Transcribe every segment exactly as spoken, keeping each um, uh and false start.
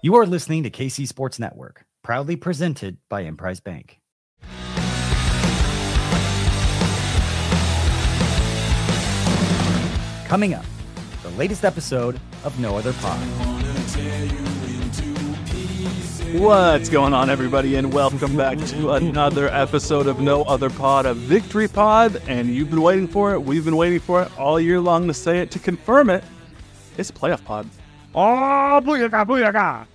You are listening to K C Sports Network, proudly presented by Emprise Bank. Coming up, the latest episode of No Other Pod. What's going on, everybody, and welcome back to another episode of No Other Pod, a victory pod, and you've been waiting for it. We've been waiting for it all year long to say it, to confirm it. It's a playoff pod. Oh, booyaka, booyaka.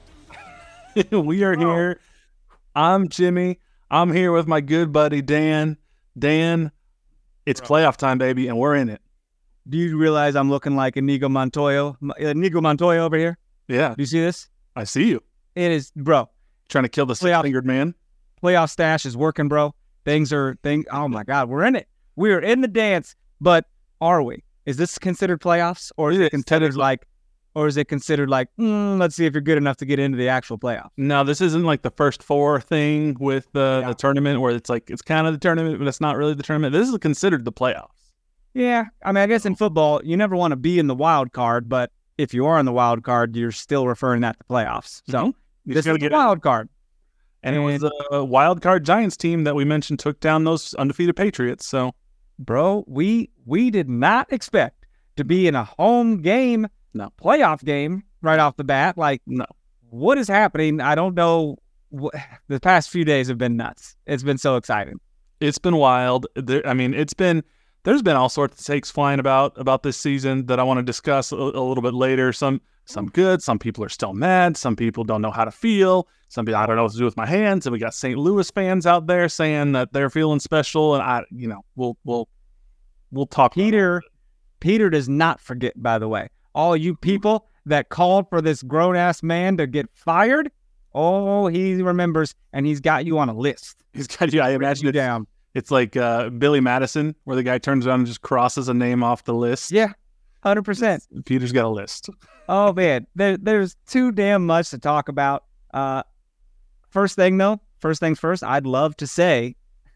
We are here. I'm Jimmy. I'm here with my good buddy, Dan. Dan, it's playoff time, baby, and we're in it. Do you realize I'm looking like Inigo Montoya? Inigo Montoya over here? Yeah. Do you see this? I see you. It is, bro. Trying to kill the six-fingered man. Playoff stash is working, bro. Things are, thing. oh my God, we're in it. We are in the dance, but are we? Is this considered playoffs? Or is it considered like, or is it considered like, mm, let's see if you're good enough to get into the actual playoffs? No, this isn't like the first four thing with the, Yeah. the tournament where it's like, it's kind of the tournament, but it's not really the tournament. This is considered the playoffs. Yeah. I mean, I guess in football, you never want to be in the wild card, but if you are in the wild card, you're still referring that to playoffs. So Mhm. You this just gotta is the get it. wild card. And it was a wild card Giants team that we mentioned took down those undefeated Patriots. So, Bro, we we did not expect to be in a home game, No. playoff game right off the bat. Like, no. what is happening? I don't know. Wh- The past few days have been nuts. It's been so exciting. It's been wild. There, I mean, it's been, there's been all sorts of takes flying about about this season that I want to discuss a, a little bit later. Some some good. Some people are still mad. Some people don't know how to feel. Some people, I don't know what to do with my hands. And we got Saint Louis fans out there saying that they're feeling special. And I, you know, we'll, we'll, we'll talk. about Peter, Peter does not forget, by the way. All you people that called for this grown-ass man to get fired, oh, he remembers, and he's got you on a list. He's got you. I imagine You it's, down. it's like uh, Billy Madison, where the guy turns around and just crosses a name off the list. Yeah, one hundred percent. Peter's got a list. Oh, man. There, there's too damn much to talk about. Uh, first thing, though, first things first, I'd love to say,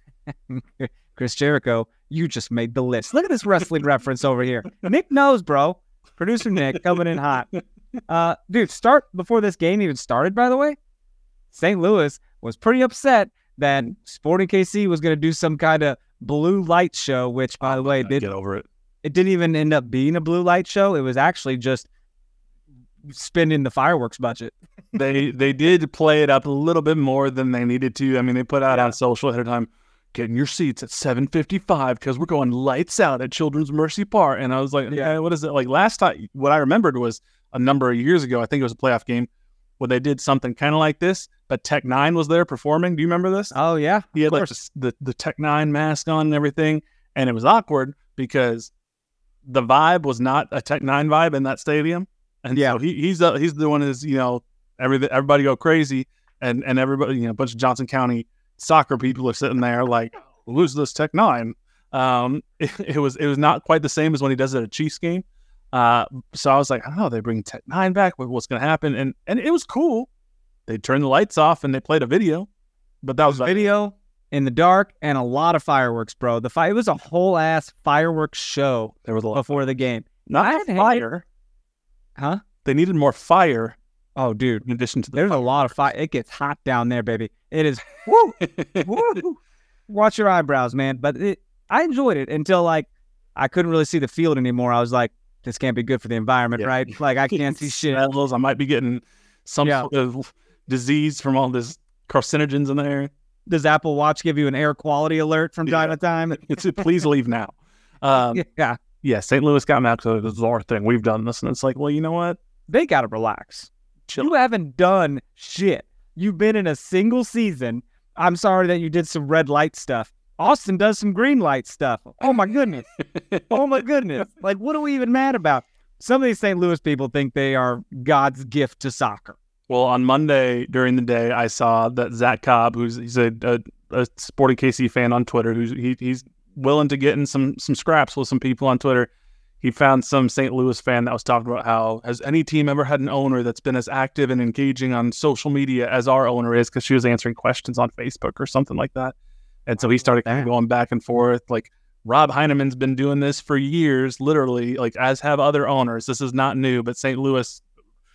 Chris Jericho, you just made the list. Look at this wrestling reference over here. Nick knows, bro. Producer Nick coming in hot. Uh, dude, start before this game even started, by the way. Saint Louis was pretty upset that Sporting K C was going to do some kind of blue light show, which, by the way, God, did, get over it. it didn't even end up being a blue light show. It was actually just spending the fireworks budget. they they did play it up a little bit more than they needed to. I mean, they put out on social ahead of time, getting your seats at seven fifty-five because we're going lights out at Children's Mercy Park. And I was like, yeah, what is it? Like last time, what I remembered was a number of years ago, I think it was a playoff game, where they did something kind of like this, but Tech Nine was there performing. Do you remember this? Oh, yeah. He had of like course. the, the, the Tech Nine mask on and everything. And it was awkward because the vibe was not a Tech Nine vibe in that stadium. And Yeah. so he, he's uh, he's doing his, you know, every, everybody go crazy. And, and everybody, you know, a bunch of Johnson County soccer people are sitting there like, who's this Tech Nine? Um, it, it was it was not quite the same as when he does it at a Chiefs game. Uh, so I was like, I don't know, they bring Tech Nine back. What's going to happen? And and it was cool. They turned the lights off and they played a video. But that was like, Video in the dark and a lot of fireworks, bro. The fi- It was a whole ass fireworks show there was a lot of before the game. not I had- fire. Huh? They needed more fire Oh, dude. in addition to the There's a lot of fire. It gets hot down there, baby. It is. Woo, woo. Watch your eyebrows, man. But it, I enjoyed it until like I couldn't really see the field anymore. I was like, this can't be good for the environment, Yeah. right? Like I can't see shit. Smells. I might be getting some Yeah. sort of disease from all this carcinogens in there. Does Apple Watch give you an air quality alert from time Yeah. to time? It's please leave now. Um, Yeah. yeah, Saint Louis got mad because this is our thing. We've done this, and it's like, well, you know what? They got to relax. Chill. You haven't done shit. You've been in a single season. I'm sorry that you did some red light stuff. Austin does some green light stuff. Oh, my goodness. Oh, my goodness. Like, what are we even mad about? Some of these Saint Louis people think they are God's gift to soccer. Well, on Monday during the day, I saw that Zach Cobb, who's he's a, a, a Sporting K C fan on Twitter, who's he, he's willing to get in some some scraps with some people on Twitter. He found some Saint Louis fan that was talking about how, has any team ever had an owner that's been as active and engaging on social media as our owner is? Because she was answering questions on Facebook or something like that. And so he started kind of going back and forth. Like, Rob Heineman's been doing this for years, literally, like as have other owners. This is not new, but Saint Louis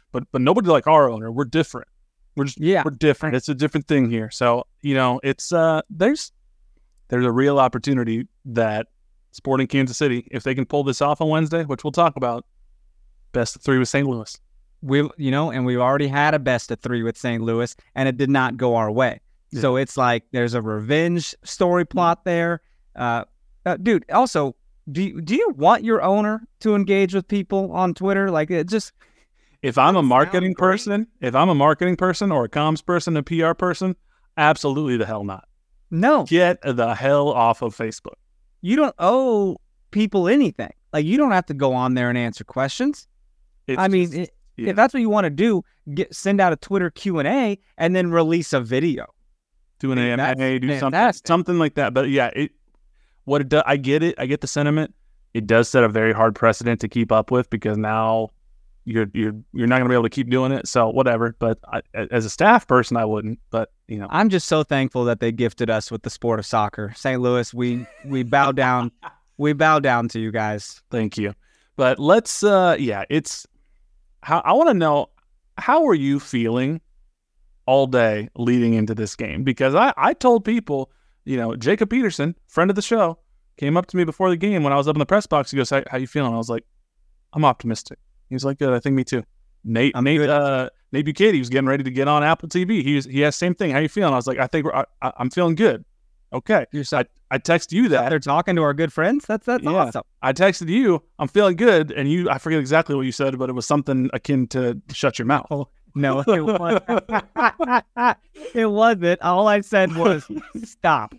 but but nobody like our owner. We're different. We're just Yeah. we're different. It's a different thing here. So you know, it's uh, there's there's a real opportunity that Sporting Kansas City, if they can pull this off on Wednesday, which we'll talk about, best of three with Saint Louis. We, you know, and we've already had a best of three with Saint Louis, and it did not go our way. Yeah. So it's like there's a revenge story plot there. Uh, uh, dude, also, do you, do you want your owner to engage with people on Twitter? Like, it just... If I'm a marketing great. person, if I'm a marketing person or a comms person, a P R person, absolutely the hell not. No. Get the hell off of Facebook. You don't owe people anything. Like, you don't have to go on there and answer questions. It's I mean, just- it, yeah. if that's what you want to do, get send out a Twitter Q and A and then release a video. do an A M A, That's do something, fantastic. something like that. But yeah, it what it does, I get it. I get the sentiment. It does set a very hard precedent to keep up with because now you're you're you're not going to be able to keep doing it. So whatever. But I, as a staff person, I wouldn't. But you know, I'm just so thankful that they gifted us with the sport of soccer. Saint Louis, we we bow down, we bow down to you guys. thank you. But let's, uh, yeah, it's how I want to know, how are you feeling all day leading into this game? Because I, I told people, you know, Jacob Peterson, friend of the show, came up to me before the game when I was up in the press box. He goes, how, how you feeling? I was like, I'm optimistic. He was like, good. I think me too. Nate, I'm Nate, good. uh, Nate Bukaty was getting ready to get on Apple T V. He was, he has same thing. How you feeling? I was like, I think we're, I, I, I'm feeling good. Okay. You're so, I, I text you that. they're talking to our good friends. That's that's Yeah. awesome. I texted you, I'm feeling good, and you, I forget exactly what you said, but it was something akin to shut your mouth. Oh, no, it wasn't. It wasn't. All I said was stop.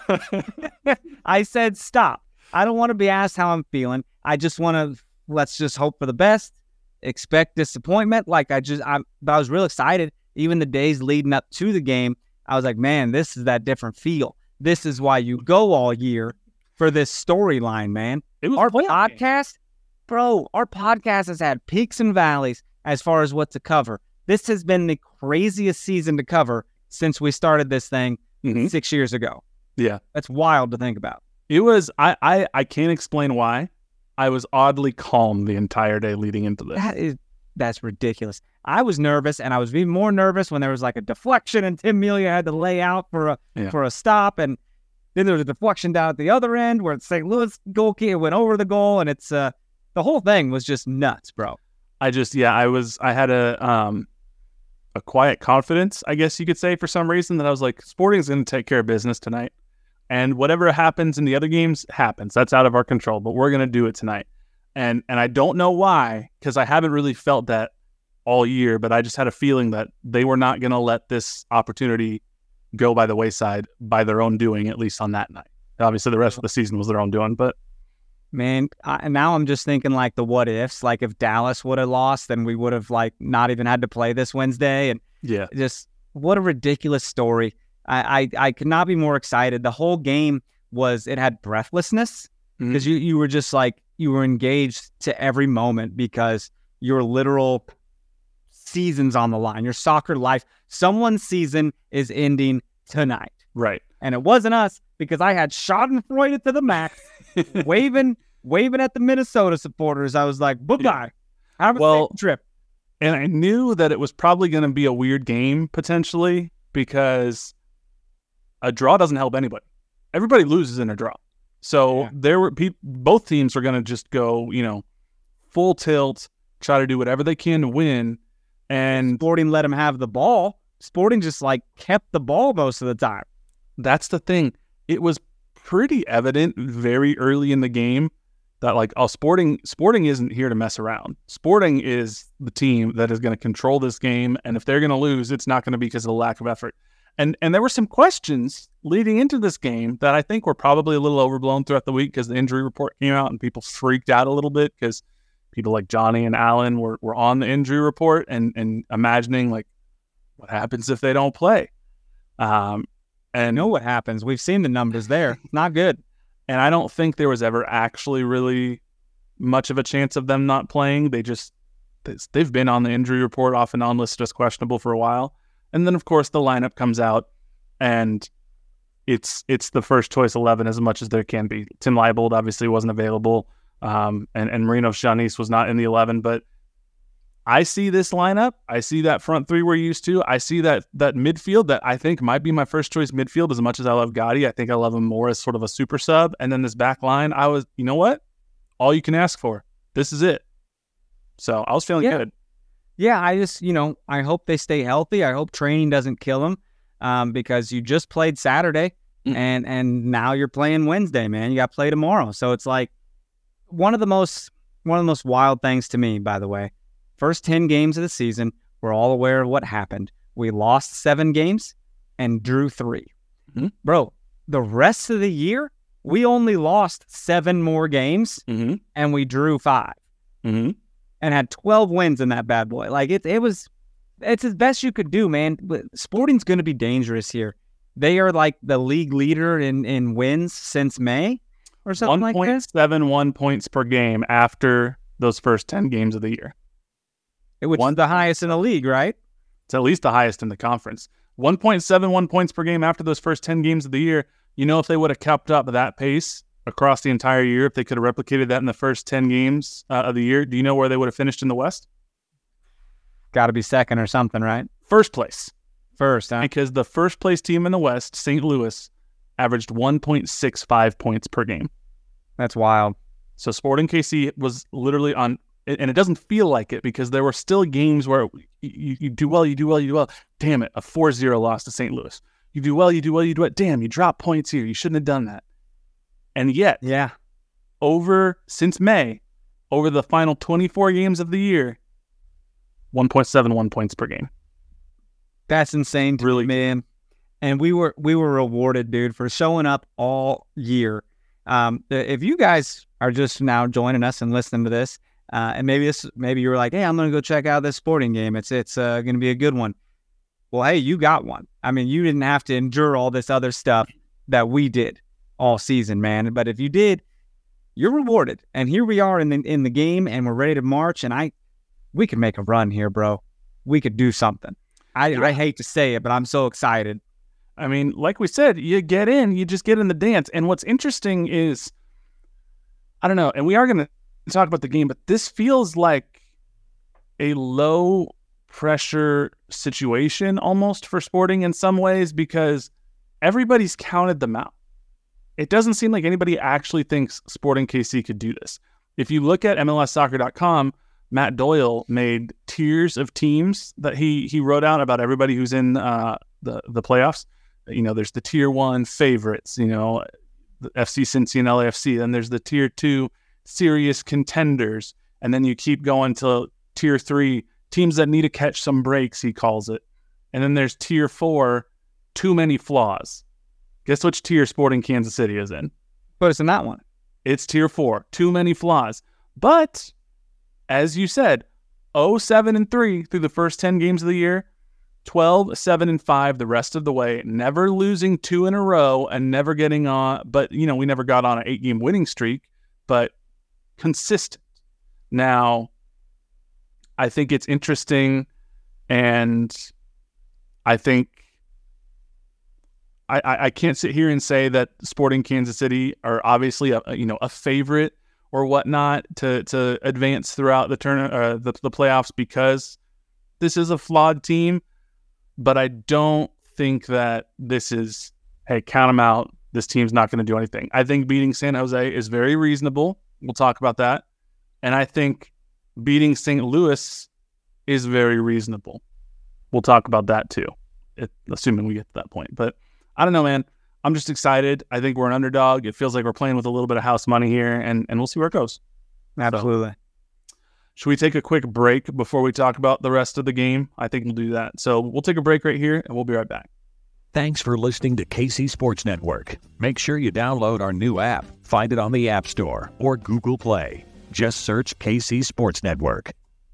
I said stop. I don't want to be asked how I'm feeling. I just want to, let's just hope for the best. Expect disappointment. Like I just, I'm, but I was real excited. Even the days leading up to the game, I was like, man, this is that different feel. This is why you go all year for this storyline, man. It was Our a playoff game. podcast, bro, our podcast has had peaks and valleys as far as what to cover. This has been the craziest season to cover since we started this thing Mhm. six years ago. Yeah. That's wild to think about. It was, I, I, I can't explain why. I was oddly calm the entire day leading into this. That is, that's ridiculous. I was nervous, and I was even more nervous when there was like a deflection, and Tim Melia had to lay out for a Yeah. for a stop, and then there was a deflection down at the other end where the Saint Louis goalkeeper went over the goal, and it's uh the whole thing was just nuts, bro. I just, yeah, I was, I had a, um, a quiet confidence, I guess you could say, for some reason, that I was like, Sporting's going to take care of business tonight. And whatever happens in the other games happens. That's out of our control, but we're going to do it tonight. And and I don't know why, because I haven't really felt that all year, but I just had a feeling that they were not going to let this opportunity go by the wayside by their own doing, at least on that night. Obviously, the rest of the season was their own doing, but Man, I, now I'm just thinking like the what ifs. Like if Dallas would have lost, then we would have like not even had to play this Wednesday. And yeah. just what a ridiculous story. I, I, I could not be more excited. The whole game was, it had breathlessness because you, you were just like, you were engaged to every moment because your literal season's on the line, your soccer life. Someone's season is ending tonight. Right. And it wasn't us because I had Schadenfreude to the max, waving waving at the Minnesota supporters. I was like, bye-bye. Have a Well, safe trip. And I knew that it was probably going to be a weird game potentially because a draw doesn't help anybody. Everybody loses in a draw. So Yeah. there were pe- both teams are going to just go, you know, full tilt, try to do whatever they can to win. And Sporting let him have the ball. Sporting just like kept the ball most of the time. that's the thing. It was pretty evident very early in the game that like, oh, Sporting Sporting isn't here to mess around. Sporting is the team that is going to control this game, and if they're going to lose, it's not going to be because of the lack of effort. And and there were some questions leading into this game that I think were probably a little overblown throughout the week because the injury report came out and people freaked out a little bit because people like Johnny and Alan were, were on the injury report and and imagining like what happens if they don't play. Um, I and know what happens. We've seen the numbers there. Not good. And I don't think there was ever actually really much of a chance of them not playing. They just, they've been on the injury report off and on listed as questionable for a while. And then, of course, the lineup comes out and it's it's the first choice eleven as much as there can be. Tim Leibold obviously wasn't available, um, and, and Marino Shanice was not in the eleven, but I see this lineup. I see that front three we're used to. I see that that midfield that I think might be my first choice midfield. As much as I love Gotti, I think I love him more as sort of a super sub. And then this back line, I was, you know what? All you can ask for. This is it. So I was feeling yeah. good. Yeah, I just, you know, I hope they stay healthy. I hope training doesn't kill them um, because you just played Saturday mm. and and now you're playing Wednesday, man. You got to play tomorrow. So it's like one of the most one of the most wild things to me, by the way. First ten games of the season, we're all aware of what happened. We lost seven games and drew three. Mm-hmm. Bro, the rest of the year, we only lost seven more games mm-hmm. and we drew five mm-hmm. and had twelve wins in that bad boy. Like it, it was, it's as best you could do, man. But Sporting's going to be dangerous here. They are like the league leader in, in wins since May or something like this. one point seven one points per game after those first ten games of the year. Which is the highest in the league, right? It's at least the highest in the conference. one point seven one points per game after those first ten games of the year. You know, if they would have kept up that pace across the entire year, if they could have replicated that in the first ten games uh, of the year, do you know where they would have finished in the West? Got to be second or something, right? First place. First, huh? Because the first place team in the West, Saint Louis, averaged one point six five points per game. That's wild. So Sporting K C was literally on... And it doesn't feel like it because there were still games where you, you do well, you do well, you do well. Damn it, a four zero loss to Saint Louis. You do well, you do well, you do well. Damn, you drop points here. You shouldn't have done that. And yet, yeah, over since May, over the final twenty-four games of the year, one point seven one points per game. That's insane to really, me, man. And we were we were rewarded, dude, for showing up all year. Um, if you guys are just now joining us and listening to this, Uh, and maybe this, maybe you were like, hey, I'm going to go check out this Sporting game. It's it's uh, going to be a good one. Well, hey, you got one. I mean, you didn't have to endure all this other stuff that we did all season, man. But if you did, you're rewarded. And here we are in the in the game, and we're ready to march. And I, we could make a run here, bro. We could do something. I, yeah. I hate to say it, but I'm so excited. I mean, like we said, you get in, you just get in the dance. And what's interesting is, I don't know, and we are going to talk about the game, but this feels like a low pressure situation almost for Sporting in some ways because everybody's counted them out. It doesn't seem like anybody actually thinks Sporting K C could do this. If you look at M L S soccer dot com, Matt Doyle made tiers of teams that he he wrote out about everybody who's in uh, the the playoffs. You know, there's the tier one favorites, you know, the F C Cincy and L A F C. Then there's the tier two serious contenders, and then you keep going to tier three, teams that need to catch some breaks, he calls it. And then there's tier four, too many flaws. Guess which tier Sporting Kansas City is in? Put us in that one. It's tier four, too many flaws. But as you said, oh seven and three through the first ten games of the year, twelve, seven and five the rest of the way, never losing two in a row and never getting on, but you know, we never got on an eight game winning streak, but consistent. Now, I think it's interesting, and I think I, I, I can't sit here and say that Sporting Kansas City are obviously a, you know a favorite or whatnot to to advance throughout the turn uh, the the playoffs because this is a flawed team, but I don't think that this is hey count them out. This team's not going to do anything. I think beating San Jose is very reasonable. We'll talk about that. And I think beating Saint Louis is very reasonable. We'll talk about that too, it, assuming we get to that point. But I don't know, man. I'm just excited. I think we're an underdog. It feels like we're playing with a little bit of house money here, and, and we'll see where it goes. Absolutely. So, should we take a quick break before we talk about the rest of the game? I think we'll do that. So we'll take a break right here, and we'll be right back. Thanks for listening to K C Sports Network. Make sure you download our new app. Find it on the App Store or Google Play. Just search K C Sports Network.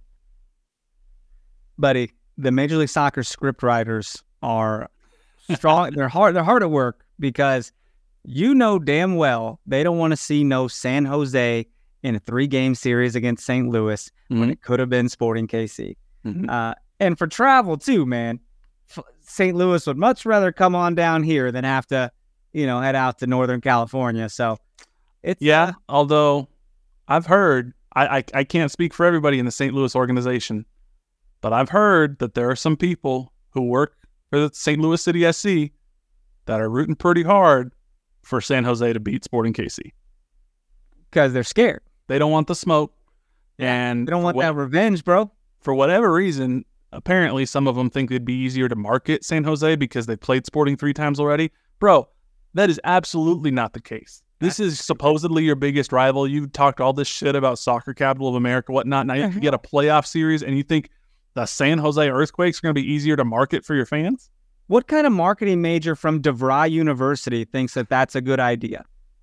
Buddy, the Major League Soccer script writers are strong. they're hard. They're hard at work because you know damn well they don't want to see no San Jose in a three-game series against Saint Louis mm-hmm. when it could have been Sporting K C. Mm-hmm. Uh, and for travel too, man. Saint Louis would much rather come on down here than have to, you know, head out to Northern California. So it's yeah. Uh, although I've heard, I, I I can't speak for everybody in the Saint Louis organization, But I've heard that there are some people who work for the Saint Louis City S C that are rooting pretty hard for San Jose to beat Sporting K C. Because they're scared. They don't want the smoke. And They don't want what, that revenge, bro. for whatever reason, apparently some of them think it'd be easier to market San Jose because they played Sporting three times already. Bro, that is absolutely not the case. This is supposedly your biggest rival. You talked all this shit about soccer capital of America, whatnot. Now you can get a playoff series, and you think the San Jose Earthquakes are going to be easier to market for your fans? What kind of marketing major from DeVry University thinks that that's a good idea?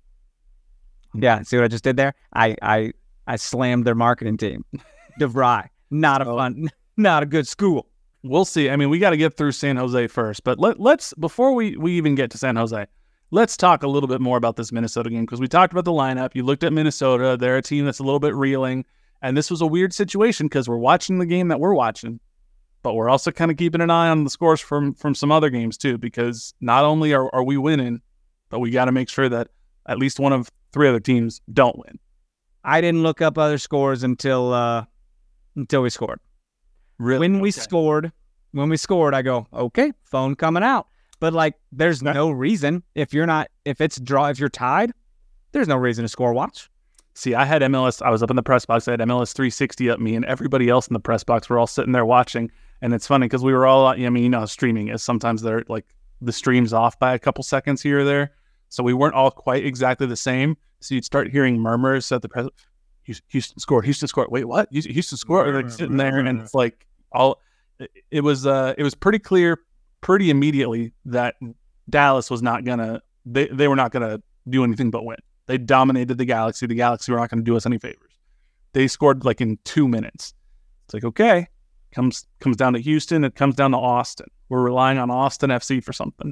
Yeah, see what I just did there? I I, I slammed their marketing team. DeVry, not a fun, not a good school. We'll see. I mean, we got to get through San Jose first. But let, let's, before we, we even get to San Jose, let's talk a little bit more about this Minnesota game, because we talked about the lineup. You looked at Minnesota. They're a team that's a little bit reeling. And this was a weird situation because we're watching the game that we're watching, but we're also kind of keeping an eye on the scores from, from some other games too, because not only are, are we winning, but we got to make sure that at least one of three other teams don't win. I didn't look up other scores until uh, until we scored. Really? When we Okay. scored, when we scored, I go, okay, phone coming out. But like, there's no reason if you're not, if it's draw, if you're tied, there's no reason to score watch. See, I had M L S. I was up in the press box. I had M L S three sixty up me, and everybody else in the press box were all sitting there watching. And it's funny because we were all, I mean, you know how streaming is. Sometimes they're like the stream's off by a couple seconds here or there. So we weren't all quite exactly the same. So you'd start hearing murmurs at the press. Houston scored. Houston scored. Wait, what? Houston scored. Like sitting there, and it's like all. It was. Uh, it was pretty clear, pretty immediately that Dallas was not gonna. They they were not gonna do anything but win. They dominated the Galaxy. The Galaxy were not going to do us any favors. They scored like in two minutes. It's like, okay, comes comes down to Houston. It comes down to Austin. We're relying on Austin F C for something.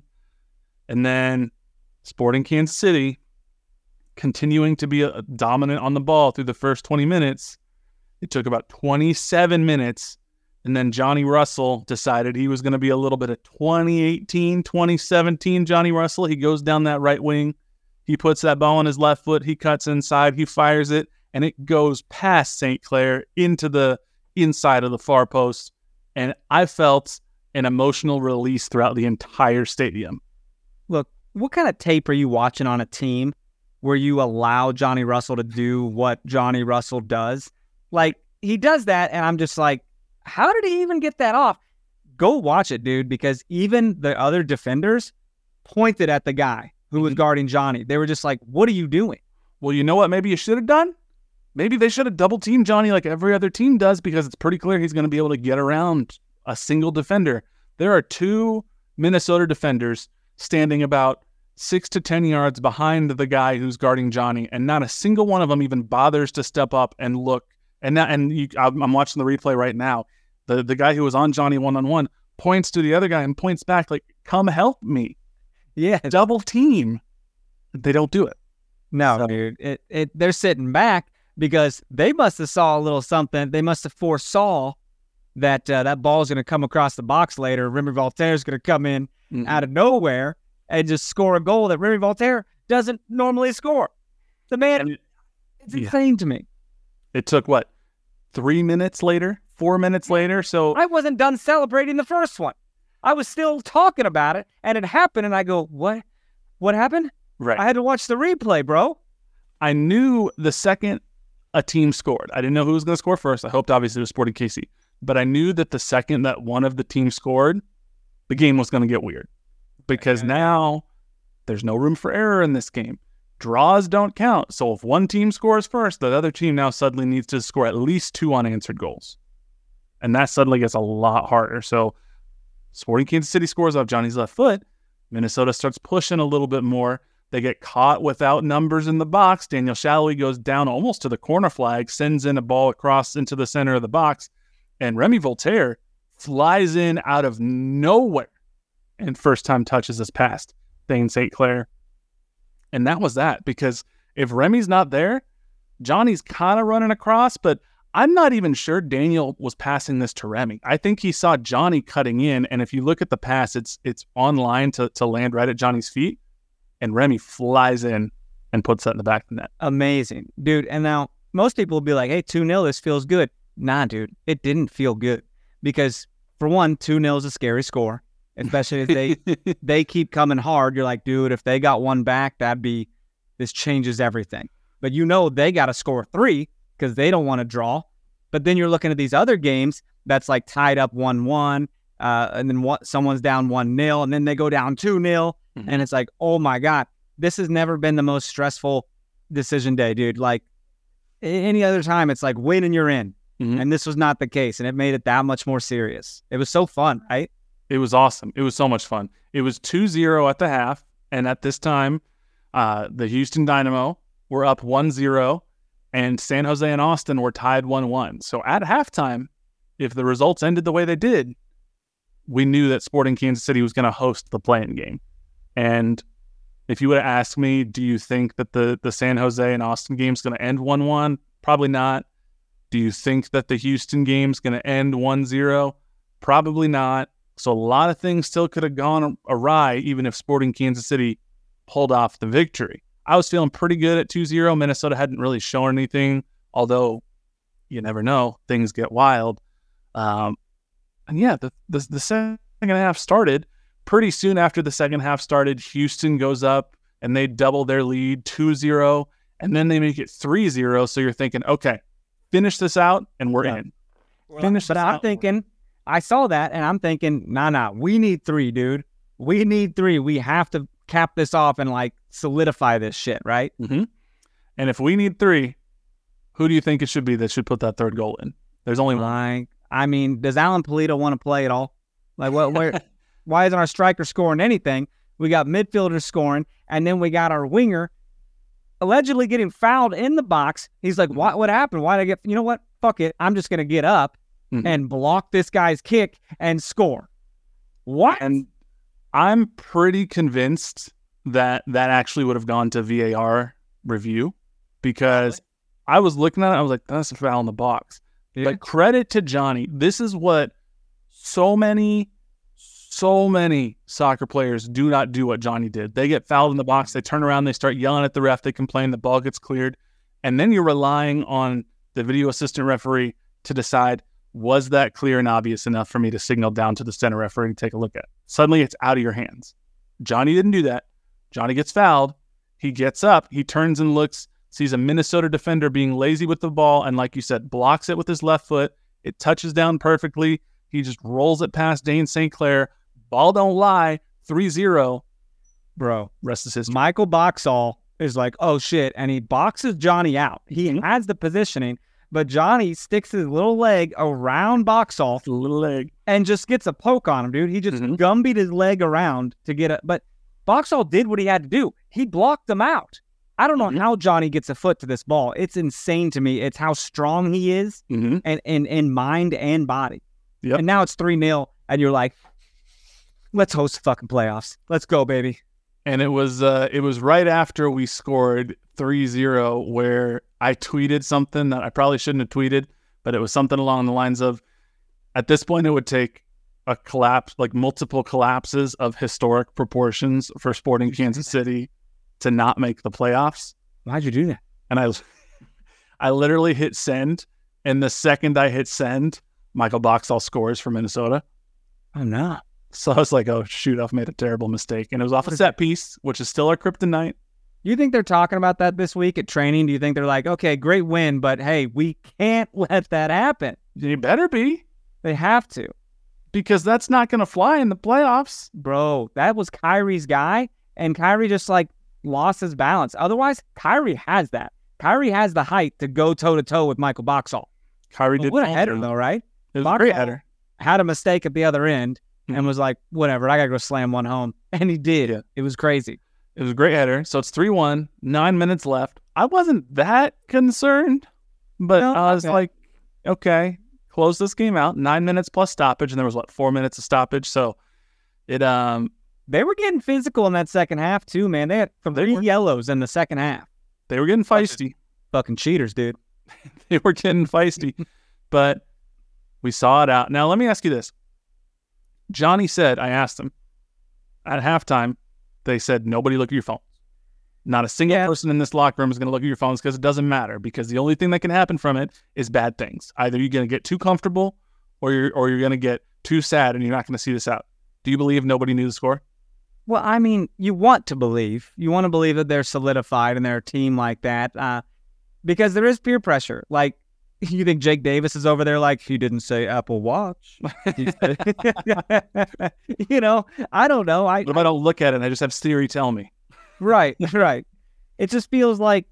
And then Sporting Kansas City, continuing to be a, a dominant on the ball through the first twenty minutes. It took about twenty-seven minutes. And then Johnny Russell decided he was going to be a little bit of twenty eighteen, twenty seventeen Johnny Russell. He goes down that right wing. He puts that ball on his left foot. He cuts inside. He fires it, and it goes past Saint Clair into the inside of the far post. And I felt an emotional release throughout the entire stadium. Look, what kind of tape are you watching on a team where you allow Johnny Russell to do what Johnny Russell does? Like, he does that, and I'm just like, how did he even get that off? Go watch it, dude, because even the other defenders pointed at the guy who was guarding Johnny. They were just like, what are you doing? Well, you know what maybe you should have done? Maybe they should have double-teamed Johnny like every other team does, because it's pretty clear he's going to be able to get around a single defender. There are two Minnesota defenders standing about six to ten yards behind the guy who's guarding Johnny, and not a single one of them even bothers to step up and look. And that, and you, I'm watching the replay right now. The the guy who was on Johnny one-on-one points to the other guy and points back like, come help me. Yeah. Double team. They don't do it. No, So- dude. It, it, they're sitting back because they must have saw a little something. They must have foresaw that uh, that ball's going to come across the box later. Remy Voltaire's going to come in Mhm. out of nowhere and just score a goal that Remy Voltaire doesn't normally score. The man, And it's yeah. insane to me. it took, what, three minutes later? Four minutes later? So I wasn't done celebrating the first one. I was still talking about it, and it happened, and I go, what? What happened? right. I had to watch the replay, bro. I knew the second a team scored. I didn't know who was going to score first. I hoped obviously it was Sporting K C. But I knew that the second that one of the teams scored, the game was going to get weird. Because now there's no room for error in this game. Draws don't count. So if one team scores first, the other team now suddenly needs to score at least two unanswered goals. And that suddenly gets a lot harder. So Sporting Kansas City scores off Johnny's left foot. Minnesota starts pushing a little bit more. They get caught without numbers in the box. Daniel Shallowy goes down almost to the corner flag, sends in a ball across into the center of the box, and Remy Voltaire flies in out of nowhere and first time touches his past Thane Saint Clair. And that was that, because if Remy's not there, Johnny's kind of running across, but I'm not even sure Daniel was passing this to Remy. I think he saw Johnny cutting in, and if you look at the pass, it's it's on line to, to land right at Johnny's feet, and Remy flies in and puts that in the back of the net. Amazing, dude. And now most people will be like, hey, two nil, this feels good. Nah, dude, it didn't feel good because for one, two nil is a scary score, especially if they they keep coming hard. You're like, dude, if they got one back, that'd be this changes everything. But you know they got to score three because they don't want to draw. But then you're looking at these other games that's like tied up one one, uh, and then what, someone's down one nil, and then they go down two nil, mm-hmm. and it's like, oh my God, this has never been the most stressful decision day, dude. Like any other time, it's like win and you're in. Mm-hmm. And this was not the case, and it made it that much more serious. It was so fun, right? It was awesome. It was so much fun. It was two zero at the half, and at this time, uh, the Houston Dynamo were up one zero, and San Jose and Austin were tied one one. So at halftime, if the results ended the way they did, we knew that Sporting Kansas City was going to host the play-in game. And if you would have asked me, do you think that the, the San Jose and Austin game is going to end one one? Probably not. Do you think that the Houston game is going to end one zero? Probably not. So a lot of things still could have gone awry, even if Sporting Kansas City pulled off the victory. I was feeling pretty good at two zero. Minnesota hadn't really shown anything, although you never know. Things get wild. Um, and yeah, the, the, the second half started. Pretty soon after the second half started, Houston goes up and they double their lead two zero, and then they make it three zero. So you're thinking, okay, finish this out and we're yeah. in. Finish but I'm out. thinking, I saw that and I'm thinking, nah, nah, we need three, dude. We need three. We have to cap this off and like solidify this shit, right? Mm-hmm. And if we need three, who do you think it should be that should put that third goal in? There's only one. Like, I mean, does Alan Polito want to play at all? Like, what? Where? Why isn't our striker scoring anything? We got midfielders scoring, and then we got our winger allegedly getting fouled in the box. He's like, what? What happened? Why did I get? You know what? Fuck it. I'm just gonna get up mm-hmm. and block this guy's kick and score. What? And I'm pretty convinced that that actually would have gone to V A R review, because I was looking at it, I was like, that's a foul in the box. Yeah. But credit to Johnny. This is what so many, so many soccer players do not do what Johnny did. They get fouled in the box, they turn around, they start yelling at the ref, they complain, the ball gets cleared, and then you're relying on the video assistant referee to decide, was that clear and obvious enough for me to signal down to the center referee to take a look at? Suddenly it's out of your hands. Johnny didn't do that. Johnny gets fouled. He gets up. He turns and looks, sees a Minnesota defender being lazy with the ball, and like you said, blocks it with his left foot. It touches down perfectly. He just rolls it past Dane Saint Clair. Ball don't lie. three zero. Bro, rest is history. Michael Boxall is like, oh shit, and he boxes Johnny out. He mm-hmm. has the positioning, but Johnny sticks his little leg around Boxall, little leg, and just gets a poke on him, dude. He just mm-hmm. gumbied his leg around to get a, but Boxall did what he had to do. He blocked them out. I don't know mm-hmm. how Johnny gets a foot to this ball. It's insane to me. It's how strong he is mm-hmm. and in and mind and body. Yep. And now it's three nil, and you're like, let's host the fucking playoffs. Let's go, baby. And it was uh, it was right after we scored three zero where I tweeted something that I probably shouldn't have tweeted, but it was something along the lines of, at this point, it would take a collapse, like multiple collapses of historic proportions for Sporting Kansas City to not make the playoffs. Why'd you do that? And I was, I literally hit send, and the second I hit send, Michael Boxall scores for Minnesota. I'm not. So I was like, oh, shoot, I've made a terrible mistake. And it was off a set piece, which is still our kryptonite. You think they're talking about that this week at training? Do you think they're like, okay, great win, but hey, we can't let that happen? You better be. They have to. Because that's not going to fly in the playoffs. Bro, that was Kyrie's guy, and Kyrie just like lost his balance. Otherwise, Kyrie has that. Kyrie has the height to go toe-to-toe with Michael Boxall. Kyrie but did. What a header, though, right? It was Boxall a great header. Had a mistake at the other end mm-hmm. and was like, whatever, I got to go slam one home. And he did. Yeah. It was crazy. It was a great header. So it's three one, nine minutes left. I wasn't that concerned, but no, I was okay. like, okay, close this game out. Nine minutes plus stoppage, and there was, what, four minutes of stoppage? So it... um. They were getting physical in that second half, too, man. They had three were, yellows in the second half. They were getting feisty. Fucking cheaters, dude. They were getting feisty. But we saw it out. Now, let me ask you this. Johnny said, I asked him, at halftime, they said, nobody look at your phones. Not a single yeah. person in this locker room is going to look at your phones, because it doesn't matter, because the only thing that can happen from it is bad things. Either you're going to get too comfortable, or you're or you're going to get too sad and you're not going to see this out. Do you believe nobody knew the score? Well, I mean, you want to believe. You want to believe that they're solidified and they're a team like that uh, because there is peer pressure. Like, you think Jake Davis is over there like, he didn't say Apple Watch? You know, I don't know. I, What if I don't look at it and I just have Siri tell me? Right, right. It just feels like,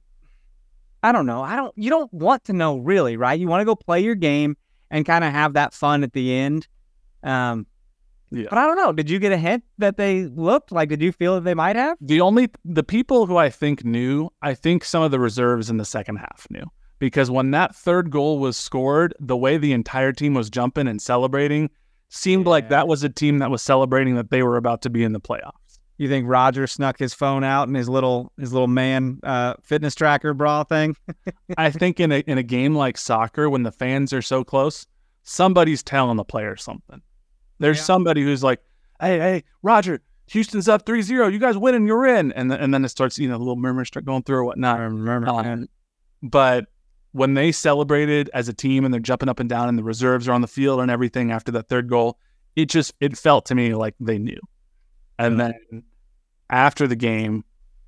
I don't know. I don't. You don't want to know, really, right? You want to go play your game and kind of have that fun at the end. Um, Yeah. But I don't know. Did you get a hint that they looked like? Did you feel that they might have? The only the people who I think knew, I think some of the reserves in the second half knew, because when that third goal was scored, the way the entire team was jumping and celebrating seemed Yeah. like that was a team that was celebrating that they were about to be in the playoffs. You think Roger snuck his phone out and his little his little man uh, fitness tracker bra thing? I think in a in a game like soccer, when the fans are so close, somebody's telling the player something. There's Yeah. somebody who's like, hey, hey, Roger, Houston's up three zero. You guys winning, you're in. And, th- and then it starts, you know, little murmurs start going through or whatnot. remember. Um, but when they celebrated as a team and they're jumping up and down and the reserves are on the field and everything after that third goal, it just, it felt to me like they knew. And Yeah. then after the game,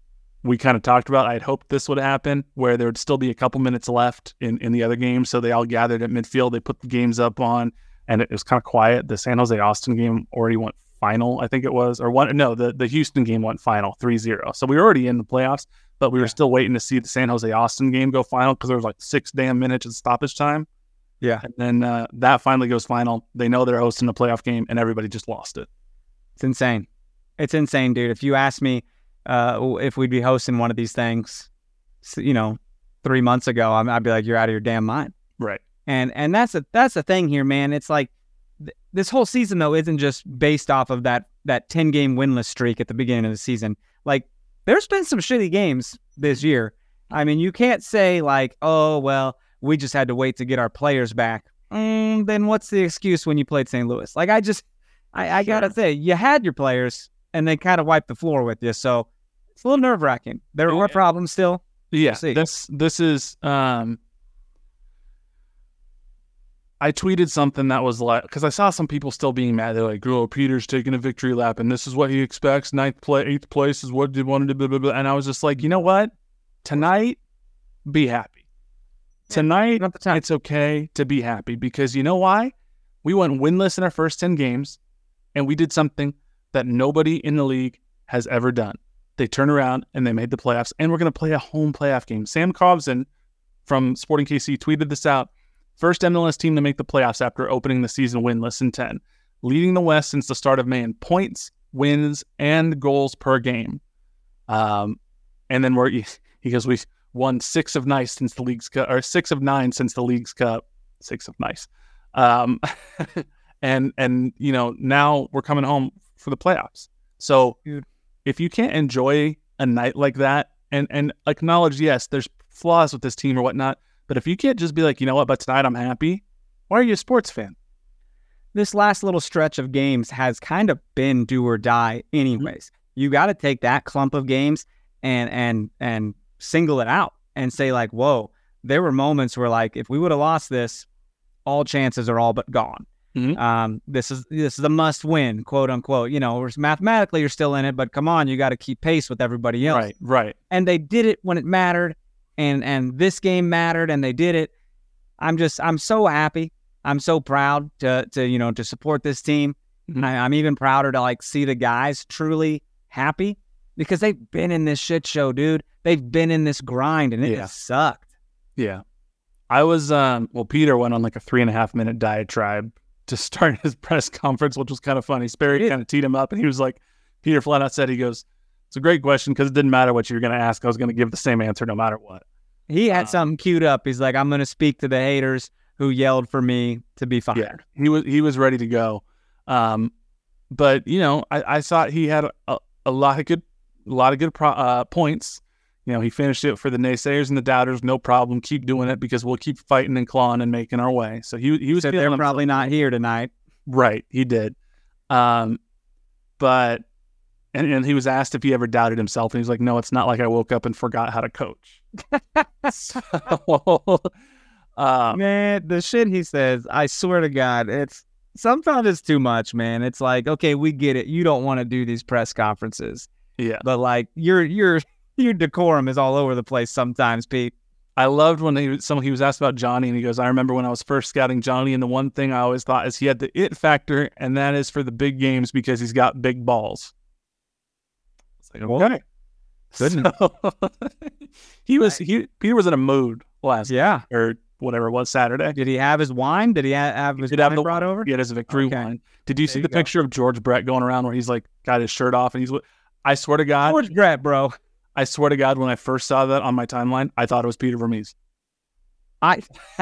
we kind of talked about, I'd hoped this would happen, where there would still be a couple minutes left in, in the other game. So they all gathered at midfield. They put the games up on, and it was kind of quiet. The San Jose Austin game already went final, I think it was, or one. No, the, the Houston game went final three zero. So we were already in the playoffs, but we were still waiting to see the San Jose Austin game go final because there was like six damn minutes of stoppage time. Yeah. And then uh, that finally goes final. They know they're hosting a playoff game, and everybody just lost it. It's insane. It's insane, dude. If you asked me uh, if we'd be hosting one of these things, you know, three months ago, I'm, I'd be like, you're out of your damn mind. Right. And and that's a that's the thing here, man. It's like th- this whole season though isn't just based off of that that ten game winless streak at the beginning of the season. Like, there's been some shitty games this year. I mean, you can't say like, oh well, we just had to wait to get our players back. Mm, then what's the excuse when you played Saint Louis? Like, I just I, I Sure. gotta say, you had your players and they kind of wiped the floor with you, so it's a little nerve wracking. There Yeah. were problems still. Yeah, see. this this is. Um, I tweeted something that was like, because I saw some people still being mad. They're like, "Oh, Peter's taking a victory lap, and this is what he expects. Ninth play, eighth place is what he wanted to." Blah, blah, blah. And I was just like, you know what? Tonight, be happy. Tonight, Not the time. it's okay to be happy, because you know why? We went winless in our first ten games, and we did something that nobody in the league has ever done. They turned around and they made the playoffs, and we're going to play a home playoff game. Sam Cobson from Sporting K C tweeted this out. First M L S team to make the playoffs after opening the season winless in ten, leading the West since the start of May in points, wins, and goals per game. Um, and then we're, he goes, we won six of nine since the league's cup, or six of nine since the league's cup, six of nice. Um, and and you know, now we're coming home for the playoffs. So Dude. if you can't enjoy a night like that and and acknowledge, yes, there's flaws with this team or whatnot, but if you can't just be like, you know what, but tonight I'm happy, why are you a sports fan? This last little stretch of games has kind of been do or die anyways. You got to take that clump of games and and and single it out and say like, whoa, there were moments where like, if we would have lost this, all chances are all but gone. Mhm. Um, this is this is a must win, quote unquote. You know, whereas mathematically you're still in it, but come on, you got to keep pace with everybody else. Right, right. And they did it when it mattered, and and this game mattered, and they did it. I'm just I'm so happy. I'm so proud to to you know to support this team. Mhm. I, I'm even prouder to like see the guys truly happy because they've been in this shit show, dude. They've been in this grind, and it Yeah. has sucked. Yeah. I was, um, well, Peter went on like a three and a half minute diatribe to start his press conference, which was kind of funny. Sperry It- kind of teed him up, and he was like, Peter flat out said, he goes, it's a great question because it didn't matter what you were going to ask. I was going to give the same answer no matter what. He had Uh, something queued up. He's like, I'm going to speak to the haters who yelled for me to be fired. Yeah, he was he was ready to go. Um, but you know, I, I thought he had a, a lot of good, a lot of good pro, uh, points. You know, he finished it for the naysayers and the doubters. No problem. Keep doing it because we'll keep fighting and clawing and making our way. So he he was Said feeling they're himself. probably not here tonight. Right, he did. Um, but and, and he was asked if he ever doubted himself, and he's like, "No, it's not like I woke up and forgot how to coach." So, Uh, Man, the shit he says, I swear to God, it's sometimes it's too much, man. It's like, okay, we get it. You don't want to do these press conferences. yeah. But like your your your decorum is all over the place sometimes, Pete. I loved when he was, someone he was asked about Johnny, and he goes, I remember when I was first scouting Johnny, and the one thing I always thought is he had the it factor, and that is for the big games because he's got big balls. It's like, okay. Goodness. So, he was he Peter was in a mood last Yeah. or whatever it was Saturday. Did he have his wine? Did he ha- have his Did wine have the, brought over? He had his victory Okay. wine. Did you There see you the go. picture of George Brett going around where he's like got his shirt off and he's? I swear to God, George Brett, bro. I swear to God, when I first saw that on my timeline, I thought it was Peter Vermees. I